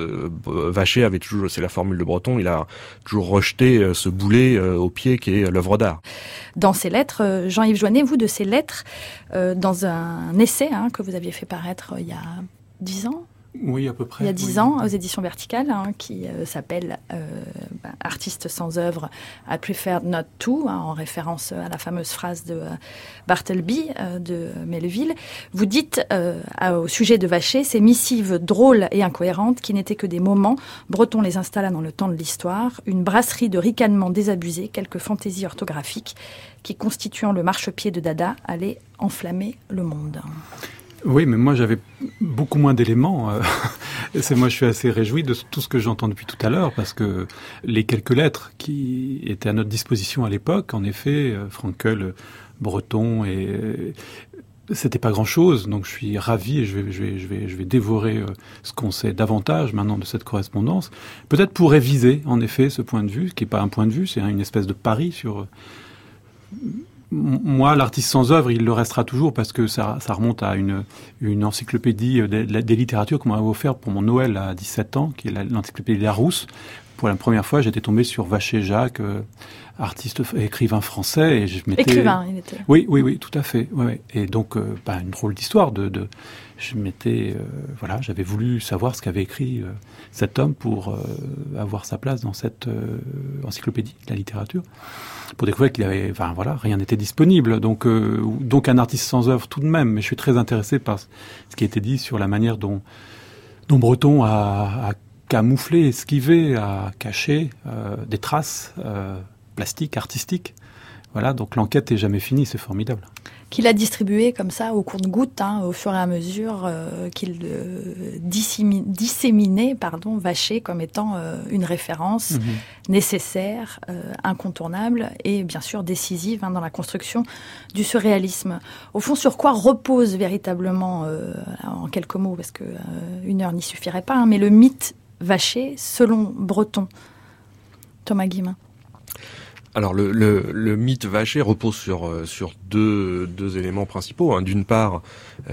Vacher avait toujours, c'est la formule de Breton, il a toujours rejeté ce boulet au pied qui est l'œuvre d'art. Dans ces lettres, Jean-Yves Joannet, vous, de ces lettres, dans un essai que vous aviez fait paraître il y a 10 ans, oui, à peu près. Il y a 10 ans, aux éditions Verticales, qui s'appelle Artiste sans œuvre, I preferred not to, en référence à la fameuse phrase de Bartleby de Melville. Vous dites au sujet de Vacher, ces missives drôles et incohérentes qui n'étaient que des moments, Breton les installa dans le temps de l'histoire, une brasserie de ricanements désabusés, quelques fantaisies orthographiques qui, constituant le marchepied de Dada, allaient enflammer le monde. Oui, mais moi j'avais beaucoup moins d'éléments. Moi je suis assez réjoui de tout ce que j'entends depuis tout à l'heure, parce que les quelques lettres qui étaient à notre disposition à l'époque, en effet, Frankel, Breton, et c'était pas grand-chose. Donc je suis ravi, et je vais dévorer ce qu'on sait davantage maintenant de cette correspondance. Peut-être pour réviser, en effet, ce point de vue, qui est pas un point de vue, c'est une espèce de pari sur... Moi, l'artiste sans œuvre, il le restera toujours, parce que ça remonte à une encyclopédie des littératures qu'on m'avait offert pour mon Noël à 17 ans, qui est l'encyclopédie Larousse. Pour la première fois, j'étais tombé sur Vacher Jacques, artiste, écrivain français, et je m'étais... Écrivain, il était. Oui, tout à fait. Ouais. Et donc, une drôle d'histoire je m'étais, j'avais voulu savoir ce qu'avait écrit cet homme pour avoir sa place dans cette encyclopédie de la littérature, pour découvrir qu'il avait, rien n'était disponible. Donc un artiste sans œuvre tout de même. Mais je suis très intéressé par ce qui a été dit sur la manière dont Breton a camouflé, esquivé, a caché des traces plastiques, artistiques. Voilà, donc l'enquête est jamais finie, c'est formidable. Qu'il a distribué comme ça au compte-gouttes, au fur et à mesure qu'il disséminait, Vacher comme étant une référence nécessaire, incontournable et bien sûr décisive dans la construction du surréalisme. Au fond, sur quoi repose véritablement, en quelques mots, parce que une heure n'y suffirait pas, mais le mythe Vacher selon Breton, Thomas Guillemin? Alors le mythe Vacher repose sur deux éléments principaux. Hein. D'une part,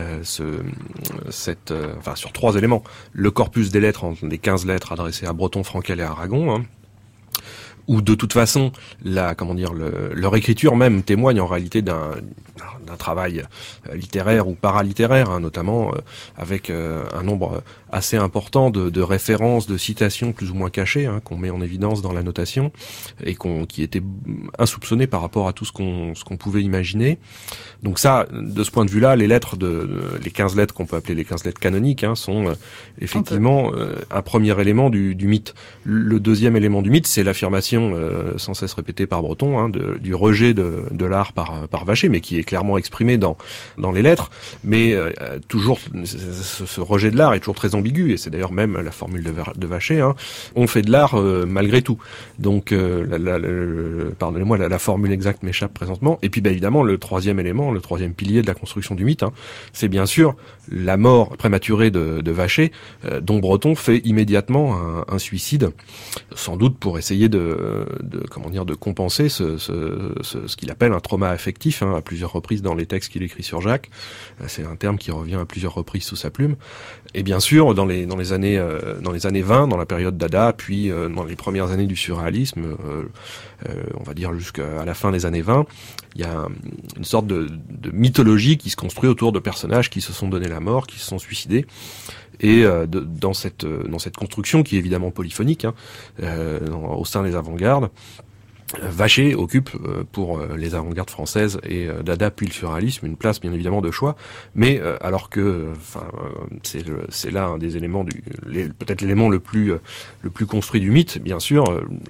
sur 3 éléments. Le corpus des lettres, des 15 lettres adressées à Breton, Frankel et Aragon, hein, où de toute façon, leur écriture même témoigne en réalité d'un travail littéraire ou paralittéraire, hein, notamment avec un nombre assez important de références, de citations plus ou moins cachées, hein, qu'on met en évidence dans la notation et qui étaient insoupçonnées par rapport à tout ce qu'on pouvait imaginer. Donc ça, de ce point de vue-là, les 15 lettres qu'on peut appeler les 15 lettres canoniques, hein, sont effectivement un premier élément du mythe. Le deuxième élément du mythe, c'est l'affirmation sans cesse répétée par Breton, hein, du rejet de l'art par Vacher, mais qui est clairement exprimé dans les lettres, mais toujours ce rejet de l'art est toujours très ambigu, et c'est d'ailleurs même la formule de Vacher, hein, on fait de l'art malgré tout. Donc pardonnez-moi, la formule exacte m'échappe présentement. Et puis évidemment, le troisième élément, le troisième pilier de la construction du mythe, hein, c'est bien sûr la mort prématurée de Vacher, dont Breton fait immédiatement un suicide, sans doute pour essayer de compenser ce qu'il appelle un trauma affectif, hein, à plusieurs reprises dans les textes qu'il écrit sur Jacques. C'est un terme qui revient à plusieurs reprises sous sa plume. Et bien sûr, dans les années 20, dans la période Dada, puis dans les premières années du surréalisme, on va dire jusqu'à la fin des années 20, il y a une sorte de mythologie qui se construit autour de personnages qui se sont donné la mort, qui se sont suicidés. Et dans cette construction qui est évidemment polyphonique, hein, au sein des avant-gardes, Vacher occupe pour les avant-gardes françaises et Dada puis le surréalisme une place bien évidemment de choix, mais alors que c'est là un des éléments peut-être l'élément le plus construit du mythe, bien sûr.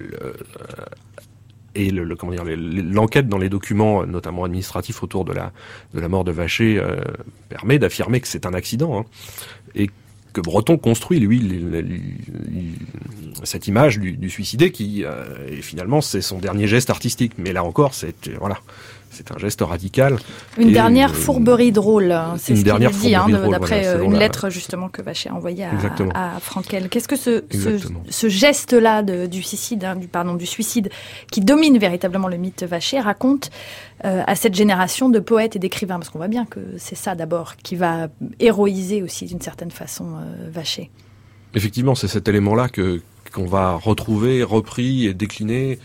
Et l'enquête dans les documents, notamment administratifs, autour de la mort de Vacher permet d'affirmer que c'est un accident, hein, et que Breton construit, lui, cette image du suicidé qui, et finalement, c'est son dernier geste artistique. Mais là encore, c'est un geste radical. Une dernière fourberie drôle, c'est ce qu'il dit, hein, d'après une lettre justement que Vacher a envoyée à Frankel. Qu'est-ce que ce geste-là du suicide, hein, du suicide, qui domine véritablement le mythe Vacher, raconte à cette génération de poètes et d'écrivains? Parce qu'on voit bien que c'est ça d'abord qui va héroïser aussi d'une certaine façon Vacher. Effectivement, c'est cet élément-là qu'on va retrouver, repris et décliné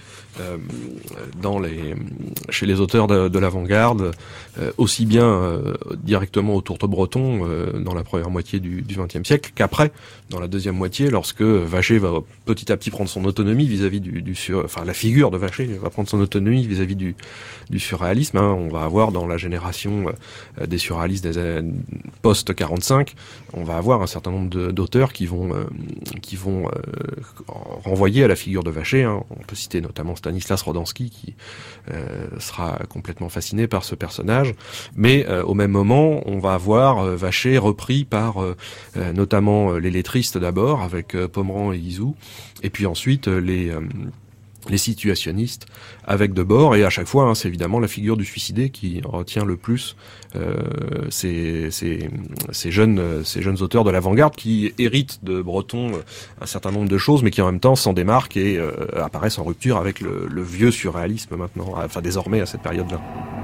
chez les auteurs de l'avant-garde, aussi bien directement autour de Breton dans la première moitié du XXe siècle qu'après, dans la deuxième moitié, lorsque Vacher va petit à petit prendre son autonomie vis-à-vis la figure de Vacher va prendre son autonomie vis-à-vis du surréalisme. Hein. On va avoir dans la génération des surréalistes des années post-45, on va avoir un certain nombre d'auteurs qui vont renvoyer à la figure de Vacher. Hein. On peut citer notamment Stanislas Rodansky qui sera complètement fasciné par ce personnage, mais au même moment on va avoir Vacher repris par notamment les lettristes d'abord avec Pomeran et Izou, et puis ensuite les situationnistes avec Debord, et à chaque fois, hein, c'est évidemment la figure du suicidé qui retient le plus ces jeunes auteurs de l'avant-garde qui héritent de Breton un certain nombre de choses, mais qui en même temps s'en démarquent et apparaissent en rupture avec le vieux surréalisme maintenant, enfin désormais à cette période-là.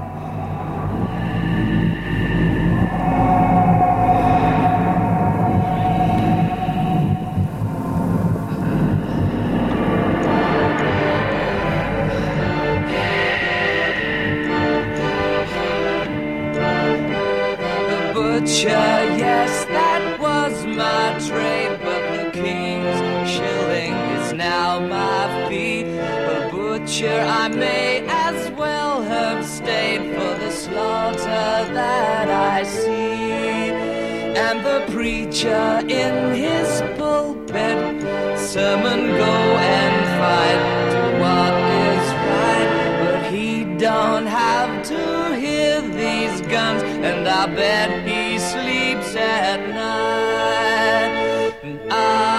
Yes, that was my trade, but the king's shilling is now my fee. A butcher, I may as well have stayed for the slaughter that I see. And the preacher in his pulpit, sermon go and fight, do what is right, but he don't have to hear these guns, and I bet he sleeps at night. And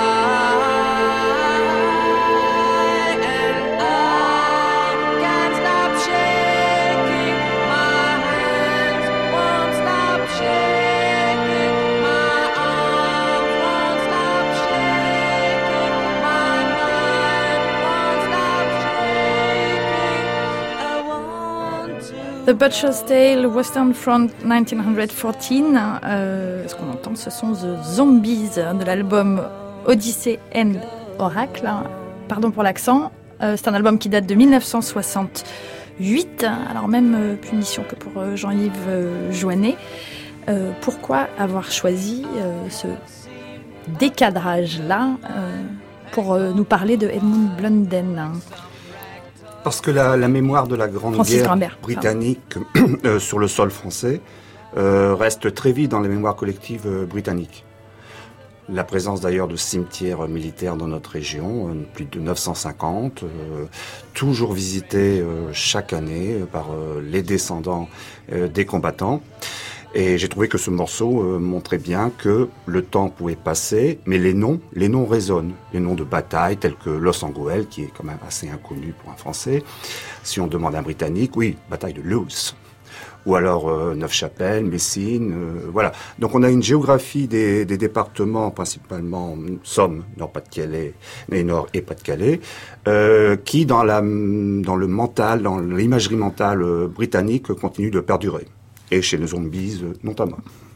I can't stop shaking, my hands won't stop shaking, my arms won't stop shaking, my mind won't stop shaking. The Butcher's Tale, Western Front 1914. Ce qu'on entend, ce sont The Zombies de l'album Odyssey and Oracle. Pardon pour l'accent. C'est un album qui date de 1968. Alors même punition que pour Jean-Yves Joannet. Pourquoi avoir choisi ce décadrage-là pour nous parler de Edmund Blunden? Parce que la mémoire de la Grande Guerre britannique sur le sol français reste très vive dans les mémoires collectives britanniques. La présence d'ailleurs de cimetières militaires dans notre région, plus de 950, toujours visités chaque année par les descendants des combattants. Et j'ai trouvé que ce morceau montrait bien que le temps pouvait passer, mais les noms résonnent. Les noms de batailles tels que Loos-en-Gohelle, qui est quand même assez inconnu pour un Français. Si on demande à un Britannique, oui, bataille de Loos. Ou alors Neufchâtel, Messine, voilà. Donc on a une géographie des départements, principalement Somme, Nord-Pas-de-Calais, Nord et Pas-de-Calais, qui dans le mental, dans l'imagerie mentale britannique, continue de perdurer. Et chez les Zombies, notamment.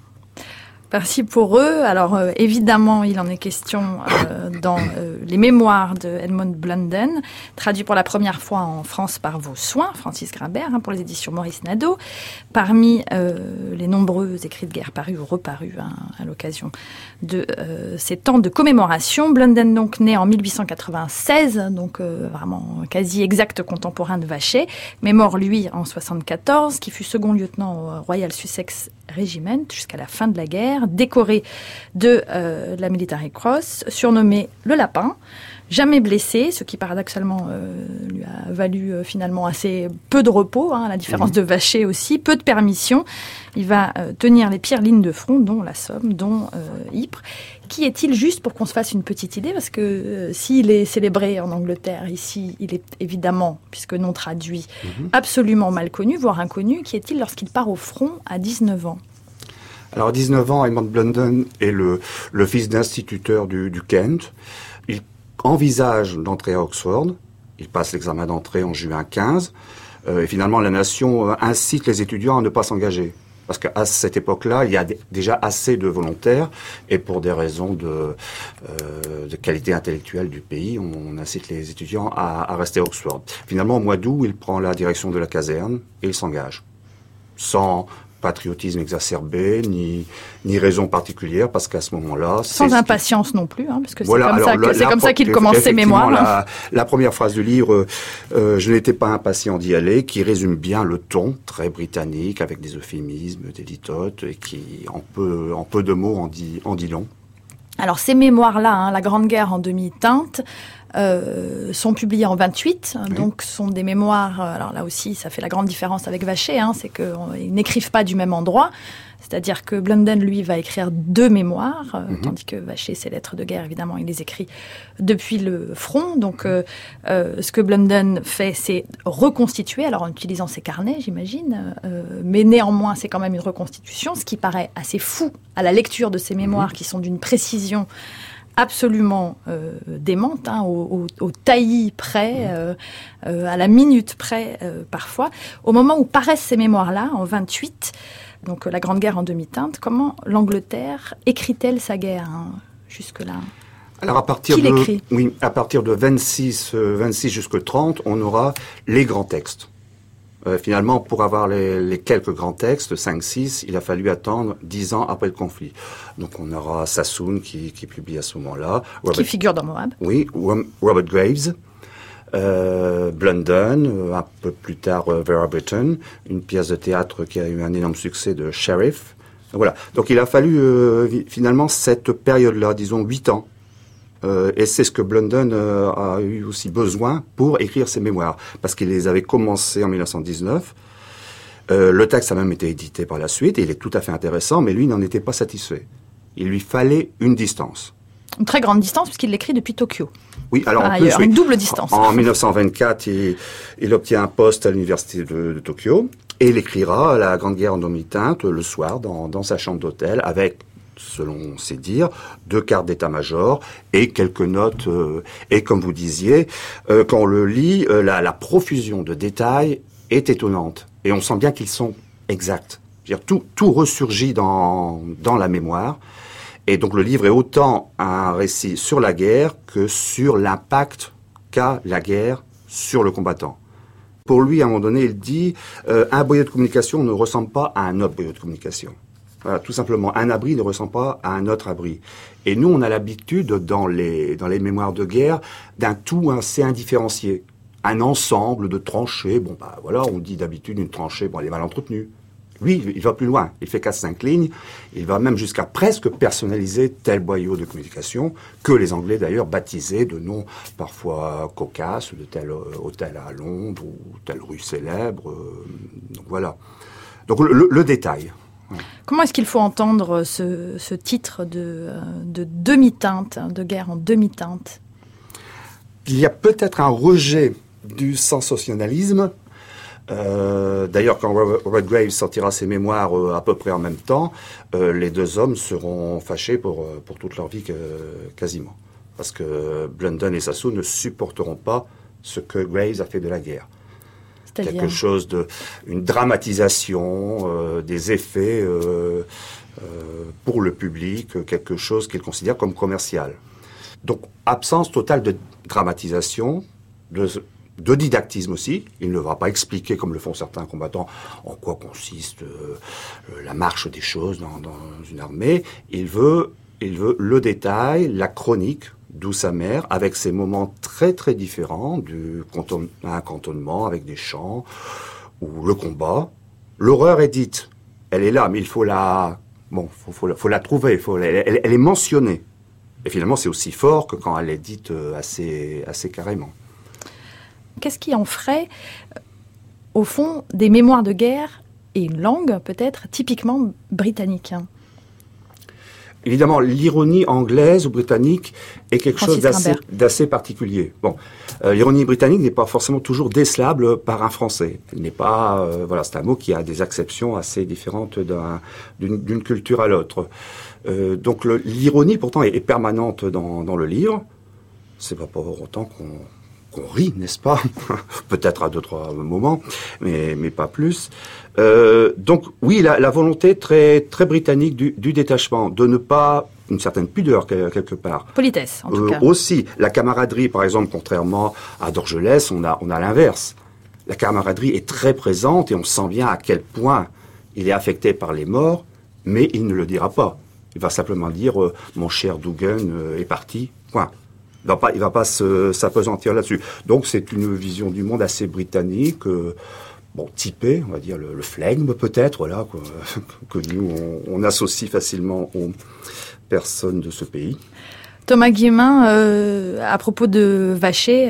Merci pour eux. Alors évidemment, il en est question dans les mémoires de Edmund Blunden, traduit pour la première fois en France par Vos Soins, Francis Grimbert, pour les éditions Maurice Nadeau. Parmi les nombreux écrits de guerre parus ou reparus à l'occasion de ces temps de commémoration, Blunden donc né en 1896, donc vraiment quasi exact contemporain de Vacher, mais mort lui en 74, qui fut second lieutenant au Royal Sussex Regiment jusqu'à la fin de la guerre, décoré de la Military Cross, surnommé le Lapin, jamais blessé, ce qui paradoxalement lui a valu finalement assez peu de repos, à la différence de Vacher aussi, peu de permissions. Il va tenir les pires lignes de front, dont la Somme, dont Ypres. Qui est-il, juste pour qu'on se fasse une petite idée, parce que s'il est célébré en Angleterre, ici, il est évidemment, puisque non traduit, absolument mal connu, voire inconnu. Qui est-il lorsqu'il part au front à 19 ans? Alors à 19 ans, Edmund Blunden est le fils d'instituteur du Kent. Il envisage d'entrer à Oxford. Il passe l'examen d'entrée en juin 15. Et finalement, la nation incite les étudiants à ne pas s'engager. Parce qu'à cette époque-là, il y a déjà assez de volontaires, et pour des raisons de qualité intellectuelle du pays, on incite les étudiants à rester à Oxford. Finalement, au mois d'août, il prend la direction de la caserne et il s'engage. Sans patriotisme exacerbé, ni raison particulière, parce qu'à ce moment-là... Sans impatience non plus, parce que c'est comme ça qu'il commence ses mémoires. La première phrase du livre, je n'étais pas impatient d'y aller, qui résume bien le ton très britannique, avec des euphémismes, des litotes, et qui, en peu de mots, en dit long. Alors ces mémoires-là, la Grande Guerre en demi-teinte, sont publiés en 28, donc sont des mémoires, alors là aussi ça fait la grande différence avec Vacher, c'est qu'ils n'écrivent pas du même endroit, c'est-à-dire que Blunden lui va écrire 2 mémoires, tandis que Vacher, ses lettres de guerre évidemment, il les écrit depuis le front, donc ce que Blunden fait, c'est reconstituer, alors en utilisant ses carnets j'imagine, mais néanmoins c'est quand même une reconstitution, ce qui paraît assez fou à la lecture de ces mémoires qui sont d'une précision absolument démente, au taillis près, à la minute près parfois. Au moment où paraissent ces mémoires-là, en 28, donc la Grande Guerre en demi-teinte, comment l'Angleterre écrit-elle sa guerre jusque-là? Alors à partir de 26 jusqu'à 30, on aura les grands textes. Finalement, pour avoir les quelques grands textes, 5-6, il a fallu attendre 10 ans après le conflit. Donc on aura Sassoon qui publie à ce moment-là. Qui figure dans Moab. Oui, Robert Graves, Blunden, un peu plus tard Vera Brittain, une pièce de théâtre qui a eu un énorme succès de Sheriff. Voilà. Donc il a fallu finalement cette période-là, disons 8 ans. Et c'est ce que Blunden a eu aussi besoin pour écrire ses mémoires, parce qu'il les avait commencés en 1919. Le texte a même été édité par la suite, et il est tout à fait intéressant, mais lui n'en était pas satisfait. Il lui fallait une distance. Une très grande distance, puisqu'il l'écrit depuis Tokyo. Oui, alors en plus, une double distance. En 1924, il obtient un poste à l'université de Tokyo, et il écrira La Grande Guerre en demi-teinte le soir dans sa chambre d'hôtel, avec, selon ses dires, 2 cartes d'état-major et quelques notes. Et comme vous disiez, quand on le lit, la profusion de détails est étonnante. Et on sent bien qu'ils sont exacts. C'est-à-dire tout ressurgit dans la mémoire. Et donc le livre est autant un récit sur la guerre que sur l'impact qu'a la guerre sur le combattant. Pour lui, à un moment donné, il dit un boyau de communication ne ressemble pas à un autre boyau de communication. Voilà, tout simplement, un abri ne ressemble pas à un autre abri. Et nous, on a l'habitude, dans les mémoires de guerre, d'un tout assez indifférencié. Un ensemble de tranchées. Bon, bah voilà, on dit d'habitude une tranchée, bon, elle est mal entretenue. Lui, il va plus loin. Il fait 4-5 lignes. Il va même jusqu'à presque personnaliser tel boyau de communication que les Anglais, d'ailleurs, baptisaient de noms parfois cocasses, de tel hôtel à Londres ou telle rue célèbre. Donc voilà. Donc le détail. Ouais. Comment est-ce qu'il faut entendre ce titre de demi-teinte, de guerre en demi-teinte ? Il y a peut-être un rejet du sensationnalisme. D'ailleurs, quand Robert Graves sortira ses mémoires à peu près en même temps, les deux hommes seront fâchés pour toute leur vie quasiment. Parce que Blunden et Sassoon ne supporteront pas ce que Graves a fait de la guerre. C'est-à-dire quelque chose une dramatisation, des effets pour le public, quelque chose qu'ils considèrent comme commercial. Donc, absence totale de dramatisation, de didactisme aussi. Il ne va pas expliquer, comme le font certains combattants, en quoi consiste la marche des choses dans une armée. Il veut le détail, la chronique, d'où sa mère, avec ses moments très très différents, un cantonnement avec des chants, ou le combat. L'horreur est dite, elle est là, mais il faut la trouver, elle est mentionnée. Et finalement, c'est aussi fort que quand elle est dite assez carrément. Qu'est-ce qui en ferait, au fond, des mémoires de guerre et une langue, peut-être, typiquement britannique, hein ? Évidemment, l'ironie anglaise ou britannique est quelque chose d'assez particulier. Bon, l'ironie britannique n'est pas forcément toujours décelable par un Français. Elle n'est pas, c'est un mot qui a des acceptions assez différentes d'une culture à l'autre. Donc l'ironie, pourtant, est permanente dans le livre. C'est pas pour autant qu'on rit, n'est-ce pas? Peut-être à 2-3 moments, mais pas plus. Donc oui, la volonté très très britannique du détachement, de ne pas une certaine pudeur quelque part. Politesse, en tout cas. Aussi, la camaraderie, par exemple, contrairement à Dorgelès, on a l'inverse. La camaraderie est très présente et on sent bien à quel point il est affecté par les morts, mais il ne le dira pas. Il va simplement dire mon cher Dougan est parti. Point. Il va pas s'apesantir là-dessus. Donc c'est une vision du monde assez britannique, typée, on va dire le flegme peut-être, voilà, que nous on associe facilement aux personnes de ce pays. Thomas Guillemin, à propos de Vacher,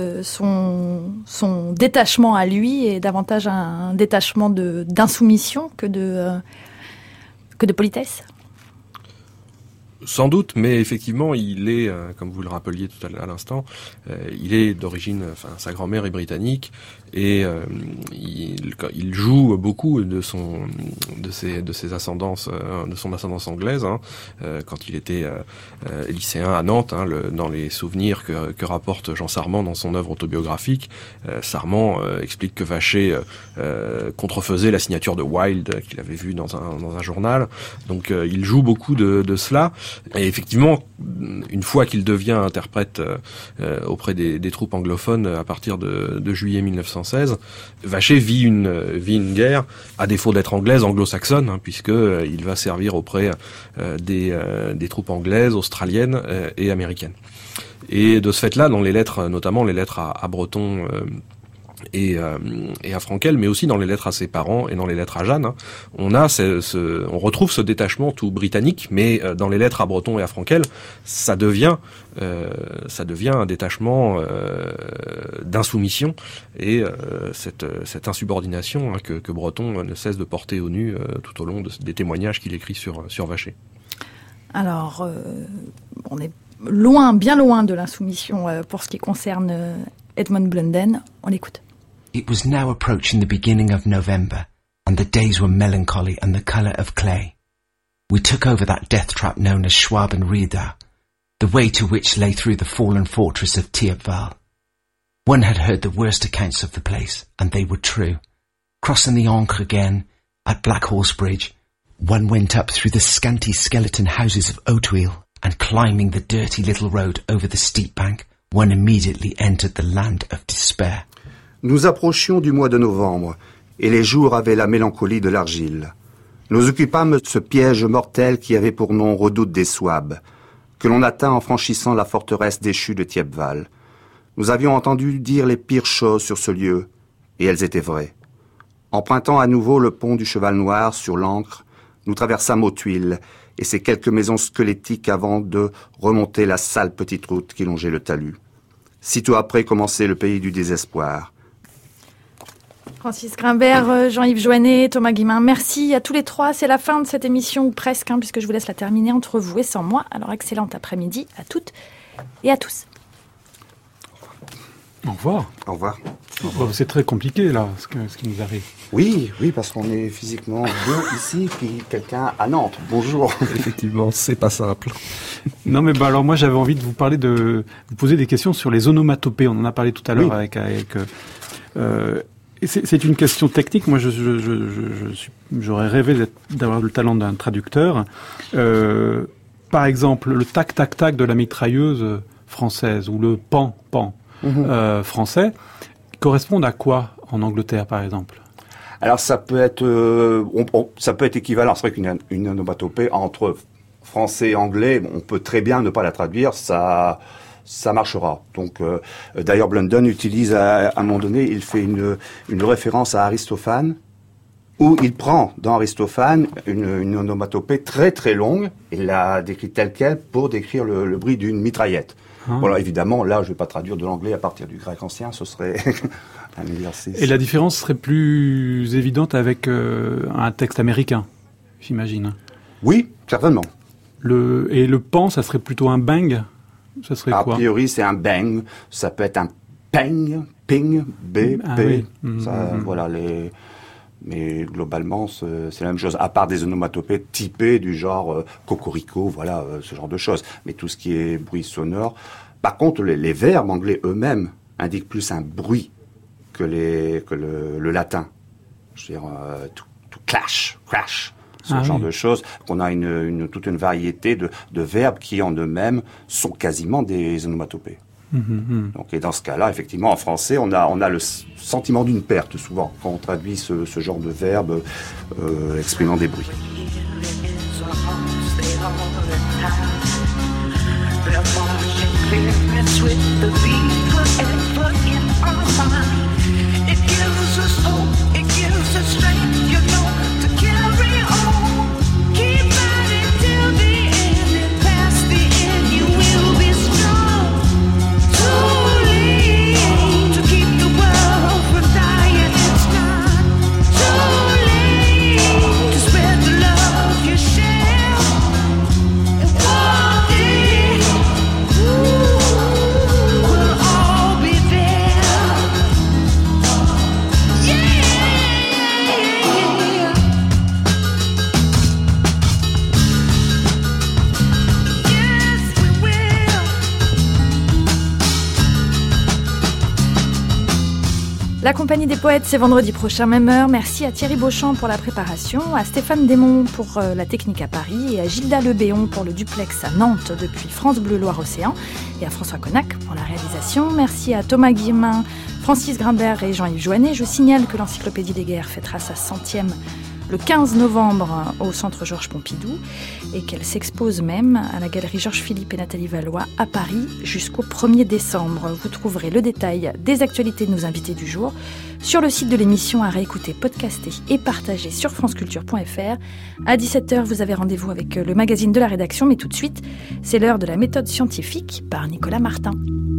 son détachement à lui est davantage un détachement d'insoumission que de politesse. Sans doute, mais effectivement, il est, comme vous le rappeliez tout à l'instant, il est d'origine, sa grand-mère est britannique et il joue beaucoup de ses ascendances, de son ascendance anglaise. Quand il était lycéen à Nantes, dans les souvenirs que rapporte Jean Sarment dans son œuvre autobiographique, Sarment explique que Vacher contrefaisait la signature de Wilde qu'il avait vue dans un journal. Donc, il joue beaucoup de cela. Et effectivement, une fois qu'il devient interprète auprès des troupes anglophones à partir de juillet 1916, Vacher vit une guerre, à défaut d'être anglaise, anglo-saxonne, puisque il va servir auprès des troupes anglaises, australiennes et américaines. Et de ce fait-là, dans les lettres, notamment les lettres à Breton et à Frankel, mais aussi dans les lettres à ses parents et dans les lettres à Jeanne, on retrouve ce détachement tout britannique, mais dans les lettres à Breton et à Frankel, ça devient un détachement d'insoumission et cette insubordination que Breton ne cesse de porter au nu tout au long des témoignages qu'il écrit sur Vacher. Alors, on est bien loin de l'insoumission pour ce qui concerne Edmund Blunden. On l'écoute. It was now approaching the beginning of November, and the days were melancholy and the colour of clay. We took over that death trap known as Schwabenrieder, the way to which lay through the fallen fortress of Thiepval. One had heard the worst accounts of the place, and they were true. Crossing the Ancre again, at Black Horse Bridge, one went up through the scanty skeleton houses of Hauteville, and climbing the dirty little road over the steep bank, one immediately entered the land of despair. Nous approchions du mois de novembre, et les jours avaient la mélancolie de l'argile. Nous occupâmes ce piège mortel qui avait pour nom Redoute des Souabes, que l'on atteint en franchissant la forteresse déchue de Thiepval. Nous avions entendu dire les pires choses sur ce lieu, et elles étaient vraies. Empruntant à nouveau le pont du Cheval Noir sur l'Ancre, nous traversâmes Hauteville et ces quelques maisons squelettiques avant de remonter la sale petite route qui longeait le talus. Sitôt après commençait le pays du désespoir. Francis Grimbert, Jean-Yves Joannet, Thomas Guillemin, merci à tous les trois. C'est la fin de cette émission, ou presque, puisque je vous laisse la terminer entre vous et sans moi. Alors, excellent après-midi à toutes et à tous. Au revoir. Au revoir. C'est très compliqué, là, ce qui nous arrive. Oui, parce qu'on est physiquement deux ici, puis quelqu'un à Nantes. Bonjour. Effectivement, c'est pas simple. Non, mais alors moi, j'avais envie de vous parler vous poser des questions sur les onomatopées. On en a parlé tout à l'heure avec c'est une question technique. Moi, j'aurais rêvé d'avoir le talent d'un traducteur. Par exemple, le tac-tac-tac de la mitrailleuse française, ou le pan français, correspondent à quoi en Angleterre, par exemple? Alors, ça peut être équivalent. C'est vrai qu'une onomatopée entre français et anglais, on peut très bien ne pas la traduire, ça marchera. Donc, d'ailleurs, Blunden utilise à un moment donné, il fait une référence à Aristophane, où il prend dans Aristophane une onomatopée très très longue, et la décrit telle quelle pour décrire le bruit d'une mitraillette. Voilà, évidemment, là, je vais pas traduire de l'anglais à partir du grec ancien, ce serait un exercice. Et la différence serait plus évidente avec un texte américain, j'imagine. Oui, certainement. Et le pan, ça serait plutôt un bang? Ça serait quoi? A priori, c'est un bang. Ça peut être un ping, B, P. Oui. Voilà, mais globalement, c'est la même chose. À part des onomatopées typées du genre cocorico, voilà, ce genre de choses. Mais tout ce qui est bruit sonore. Par contre, les verbes anglais eux-mêmes indiquent plus un bruit que le latin. Je veux dire, to clash, crash. Ce genre de choses, qu'on a toute une variété de verbes qui en eux-mêmes sont quasiment des onomatopées. Donc, et dans ce cas-là, effectivement, en français, on a le sentiment d'une perte souvent quand on traduit ce genre de verbes exprimant des bruits. La Compagnie des Poètes, c'est vendredi prochain, même heure. Merci à Thierry Beauchamp pour la préparation, à Stéphane Desmond pour la technique à Paris et à Gilda Lebéon pour le duplex à Nantes depuis France Bleu Loire-Océan et à François Connac pour la réalisation. Merci à Thomas Guillemin, Francis Grimbert et Jean-Yves Joannet. Je signale que l'Encyclopédie des guerres fêtera sa 100e le 15 novembre au Centre Georges Pompidou et qu'elle s'expose même à la Galerie Georges Philippe et Nathalie Valois à Paris jusqu'au 1er décembre. Vous trouverez le détail des actualités de nos invités du jour sur le site de l'émission à réécouter, podcaster et partager sur franceculture.fr. À 17h, vous avez rendez-vous avec le magazine de la rédaction, mais tout de suite, c'est l'heure de la méthode scientifique par Nicolas Martin.